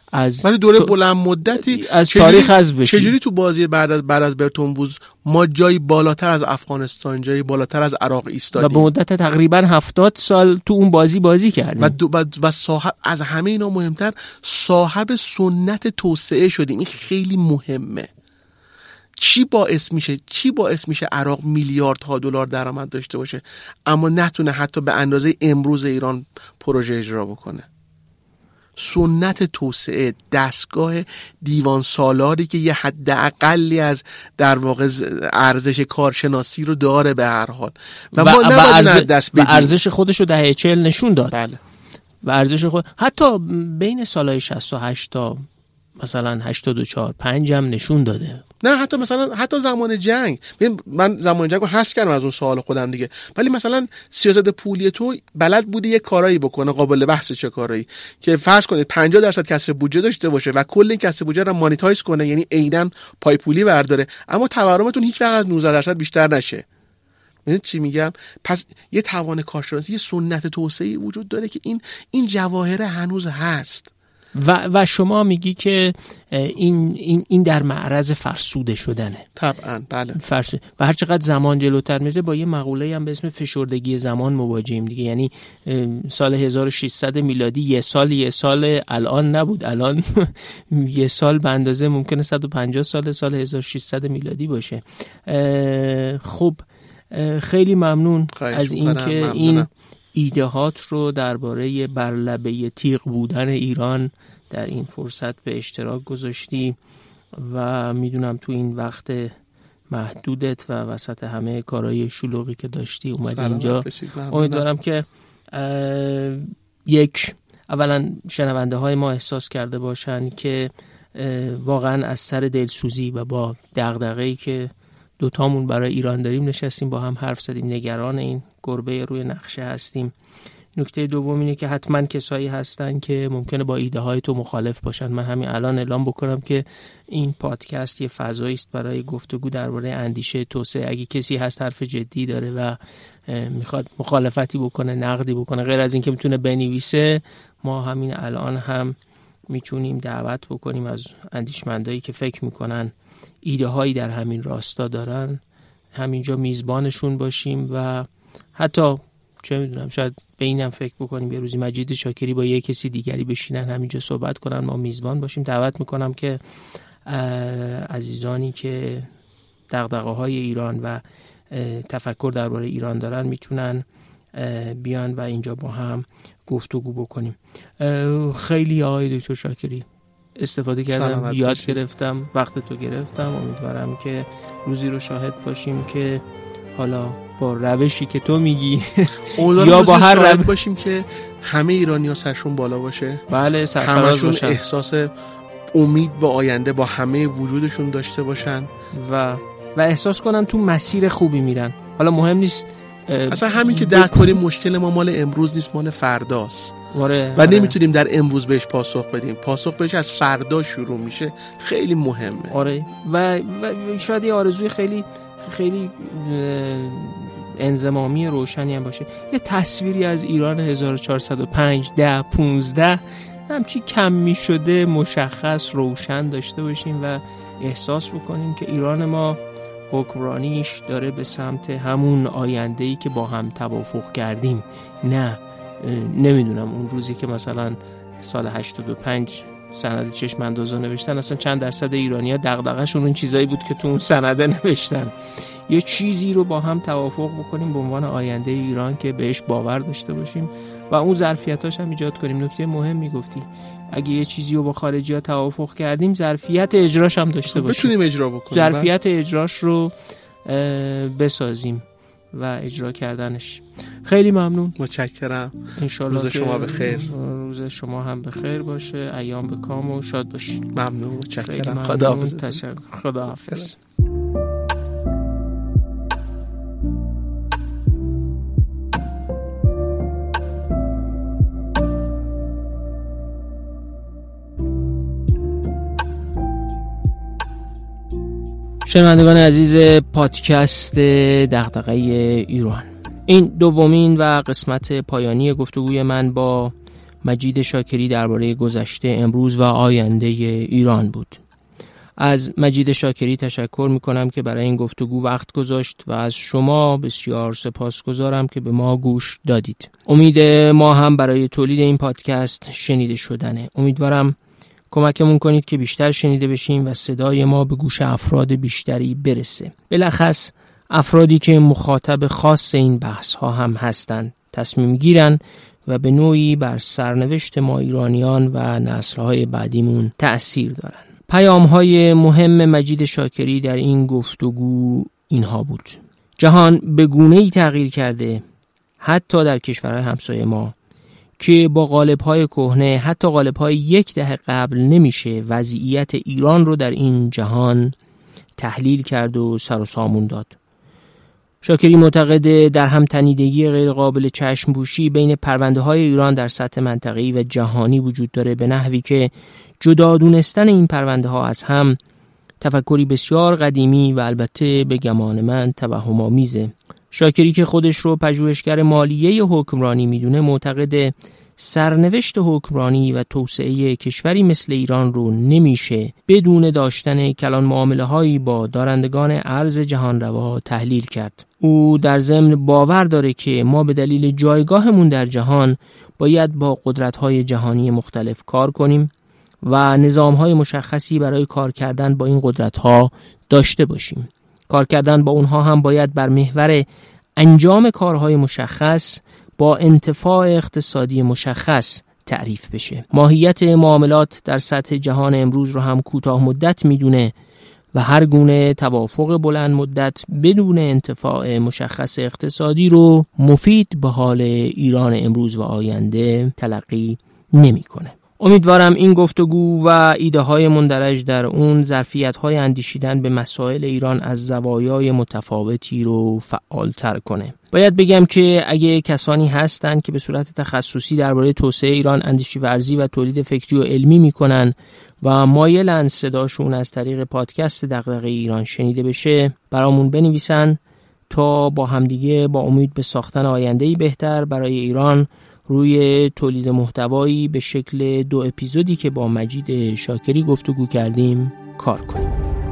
از ولی دوره بلند مدتی از تاریخ حذف بشیم. چجوری تو بازی بعد از بعد از برتون وودز ما جایی بالاتر از افغانستان، جایی بالاتر از عراق ایستادیم و به مدت تقریبا هفتاد سال تو اون بازی بازی کردیم و, دو و صاحب از همه اینا مهمتر صاحب سنت توسعه شدیم. این خیلی مهمه. چی باعث میشه چی باعث میشه عراق میلیاردها دلار درآمد داشته باشه اما نتونه حتی به اندازه امروز ایران پروژه اجرا بکنه؟ سنت توسعه، دستگاه دیوان سالاری که یه حد اقلی از در واقع ارزش کارشناسی رو داره به هر حال و, و, و, ارز... و ارزش خودش رو دهه چهل نشون داد. بله. و ارزش خود حتی بین سالهای شصت و هشت تا مثلا هشتاد و چهار پنج هم نشون داده. نه حتی مثلا حتی زمان جنگ، من زمان جنگ رو حذف کردم از اون سوال خودم دیگه، ولی مثلا سیاست پولی تو بلد بوده یه کارایی بکنه، قابل بحث چه کارایی، که فرض کنید پنجاه درصد کسر بودجه داشته باشه و کل این کسر بودجه رو مانیتایز کنه، یعنی عیناً پای پولی برداره، اما تورمتون هیچ وقت از نوزده درصد بیشتر نشه. ببینید چی میگم؟ پس یه توان کارشناسی، یه سنت توسعه‌ای وجود داره که این این جواهر هنوز هست. و و شما میگی که این این این در معرض فرسوده شدنه. طبعا بله. فرسود. و هر چقدر زمان جلوتر میره با یه مقوله هم به اسم فشردگی زمان مواجهیم دیگه. یعنی سال هزار و ششصد میلادی یه سال یه سال الان نبود، الان یه سال به اندازه ممکنه صد و پنجاه سال سال هزار و ششصد میلادی باشه. خب خیلی ممنون از اینکه این ایده‌هات رو درباره بر لبه تیغ بودن ایران در این فرصت به اشتراک گذاشتی و میدونم تو این وقت محدودت و وسط همه کارهای شلوغی که داشتی اومدی اینجا. امیدوارم که یک اولا شنونده های ما احساس کرده باشن که واقعا از سر دلسوزی و با دغدغه‌ای که دوتامون برای ایران داریم نشستیم با هم حرف زدیم، نگران این گربه روی نقشه هستیم. نکته دوم اینه که حتما کسایی هستن که ممکنه با ایده های تو مخالف باشن. من همین الان اعلام بکنم که این پادکست یه فضایی است برای گفتگو درباره اندیشه توسعه. اگه کسی هست حرف جدی داره و میخواد مخالفتی بکنه، نقدی بکنه، غیر از این که میتونه بنویسه، ما همین الان هم میتونیم دعوت بکنیم از اندیشمندایی که فکر میکنن ایده هایی در همین راستا دارن، همینجا میزبانشون باشیم و حتی چه میدونم شاید به اینم فکر بکنیم یه روزی مجید شاکری با یه کسی دیگری بشینن همینجا صحبت کنن، ما میزبان باشیم. دعوت میکنم که عزیزانی که دغدغه‌های ایران و تفکر درباره ایران دارن میتونن بیان و اینجا با هم گفتگو بکنیم. خیلی آقای دکتر شاکری استفاده کردم، یاد باشی. گرفتم، وقت تو گرفتم. امیدوارم که روزی رو شاهد باشیم که حالا با روشی که تو میگی یا با هر روشی باشیم که همه ایرانی‌ها سرشون بالا باشه، بله سرفراز باشن، احساس امید با آینده با همه وجودشون داشته باشن و و احساس کنن تو مسیر خوبی میرن. حالا مهم نیست اصلا همین که در کاری مشکل ما مال امروز نیست، مال فرداست. واره، و نمیتونیم در امروز بهش پاسخ بدیم، پاسخ بهش از فردا شروع میشه. خیلی مهمه. آره و, و شاید یه آرزوی خیلی خیلی انضمامی روشنی هم باشه، یه تصویری از ایران هزار و چهارصد و پنج ده پونزده همچی کمی شده مشخص روشن داشته باشیم و احساس بکنیم که ایران ما حکمرانیش داره به سمت همون آینده‌ای که با هم توافق کردیم. نه نمیدونم اون روزی که مثلا سال هشتاد و پنج سند چشم اندازا نوشتن، اصلا چند درصد ایرانی‌ها دغدغه‌شون اون چیزایی بود که تو اون سنده نوشتن. یه چیزی رو با هم توافق بکنیم به عنوان آینده ایران که بهش باور داشته باشیم و اون ظرفیتاش هم ایجاد کنیم. نکته مهم میگفتی اگه یه چیزی رو با خارجی‌ها توافق کردیم ظرفیت اجراش هم داشته باشیم، بتونیم اجرا بکنیم، ظرفیت اجراش رو بسازیم و اجرا کردنش. خیلی ممنون، متشکرم. انشالله روز شما بخیر. روز شما هم بخیر باشه، ایام به کام و شاد باشید. ممنون، متشکرم. خداحافظ. تشکر. خداحافظ. شنوندگان عزیز پادکست دغدغه ایران، این دومین و قسمت پایانی گفتگوی من با مجید شاکری درباره گذشته، امروز و آینده ایران بود. از مجید شاکری تشکر میکنم که برای این گفتگو وقت گذاشت و از شما بسیار سپاسگزارم که به ما گوش دادید. امید ما هم برای تولید این پادکست شنیده شدنه. امیدوارم کمکمون کنید که بیشتر شنیده بشیم و صدای ما به گوش افراد بیشتری برسه. بلخص افرادی که مخاطب خاص این بحث ها هم هستند، تصمیم گیرن و به نوعی بر سرنوشت ما ایرانیان و نسل‌های بعدیمون تأثیر دارن. پیام‌های مهم مجید شاکری در این گفتگو اینها بود: جهان به گونه‌ای تغییر کرده، حتی در کشورهای همسایه ما، که با قالب‌های کهنه، حتی قالب‌های یک دهه قبل، نمیشه وضعیت ایران رو در این جهان تحلیل کرد و سر و سامون داد. شاکری معتقد در هم تنیدگی غیر قابل چشم پوشی بین پرونده‌های ایران در سطح منطقه‌ای و جهانی وجود داره، به نحوی که جدا دونستن این پرونده‌ها از هم تفکری بسیار قدیمی و البته به گمان من توهم‌آمیزه. شاکری که خودش رو پژوهشگر مالیه حکمرانی میدونه، معتقد سرنوشت حکمرانی و توسعه کشوری مثل ایران رو نمیشه بدون داشتن کلان معامله هایی با دارندگان ارز جهان روا تحلیل کرد. او در ضمن باور داره که ما به دلیل جایگاهمون در جهان باید با قدرت‌های جهانی مختلف کار کنیم و نظام‌های مشخصی برای کار کردن با این قدرت‌ها داشته باشیم. کار کردن با اونها هم باید بر محور انجام کارهای مشخص با انتفاع اقتصادی مشخص تعریف بشه. ماهیت معاملات در سطح جهان امروز رو هم کوتاه مدت میدونه و هر گونه توافق بلند مدت بدون انتفاع مشخص اقتصادی رو مفید به حال ایران امروز و آینده تلقی نمیکنه. امیدوارم این گفتگو و ایده های مندرج در اون ظرفیت های اندیشیدن به مسائل ایران از زوایای متفاوتی رو فعالتر کنه. باید بگم که اگه کسانی هستن که به صورت تخصصی درباره توسعه ایران اندیشی ورزی و تولید فکری و علمی میکنن و مایلن صداشون از طریق پادکست دغدغه ایران شنیده بشه، برامون بنویسن تا با همدیگه با امید به ساختن آینده‌ای بهتر برای ایران روی تولید محتوایی به شکل دو اپیزودی که با مجید شاکری گفتگو کردیم کار کنیم.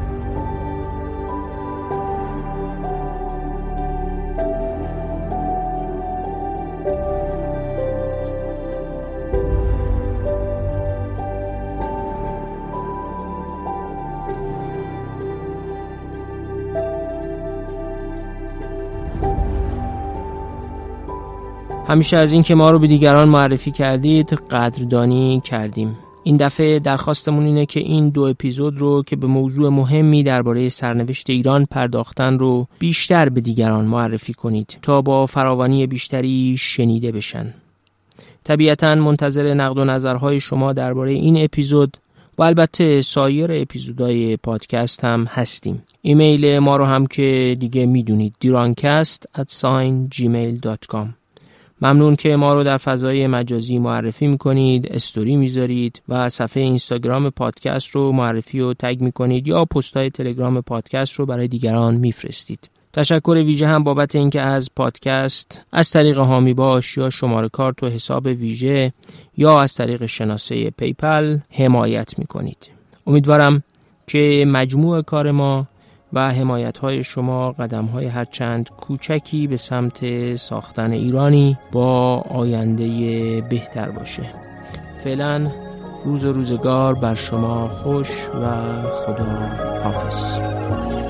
همیشه از این که ما رو به دیگران معرفی کردید قدردانی کردیم. این دفعه درخواستمون اینه که این دو اپیزود رو که به موضوع مهمی درباره سرنوشت ایران پرداختن رو بیشتر به دیگران معرفی کنید تا با فراوانی بیشتری شنیده بشن. طبیعتاً منتظر نقد و نظرهای شما درباره این اپیزود و البته سایر اپیزودهای پادکست هم هستیم. ایمیل ما رو هم که دیگه میدونید، دیرانکست ات جیمیل دات کام. ممنون که ما رو در فضای مجازی معرفی میکنید، استوری میذارید و صفحه اینستاگرام پادکست رو معرفی و تگ میکنید یا پست‌های تلگرام پادکست رو برای دیگران میفرستید. تشکر ویژه هم بابت اینکه از پادکست از طریق حامی باش یا شماره کارت و حساب ویژه یا از طریق شناسه پیپل حمایت میکنید. امیدوارم که مجموع کار ما و حمایت‌های شما قدم‌های هرچند کوچکی به سمت ساختن ایرانی با آینده بهتر باشه. فعلا روز و روزگار بر شما خوش و خدا حافظ.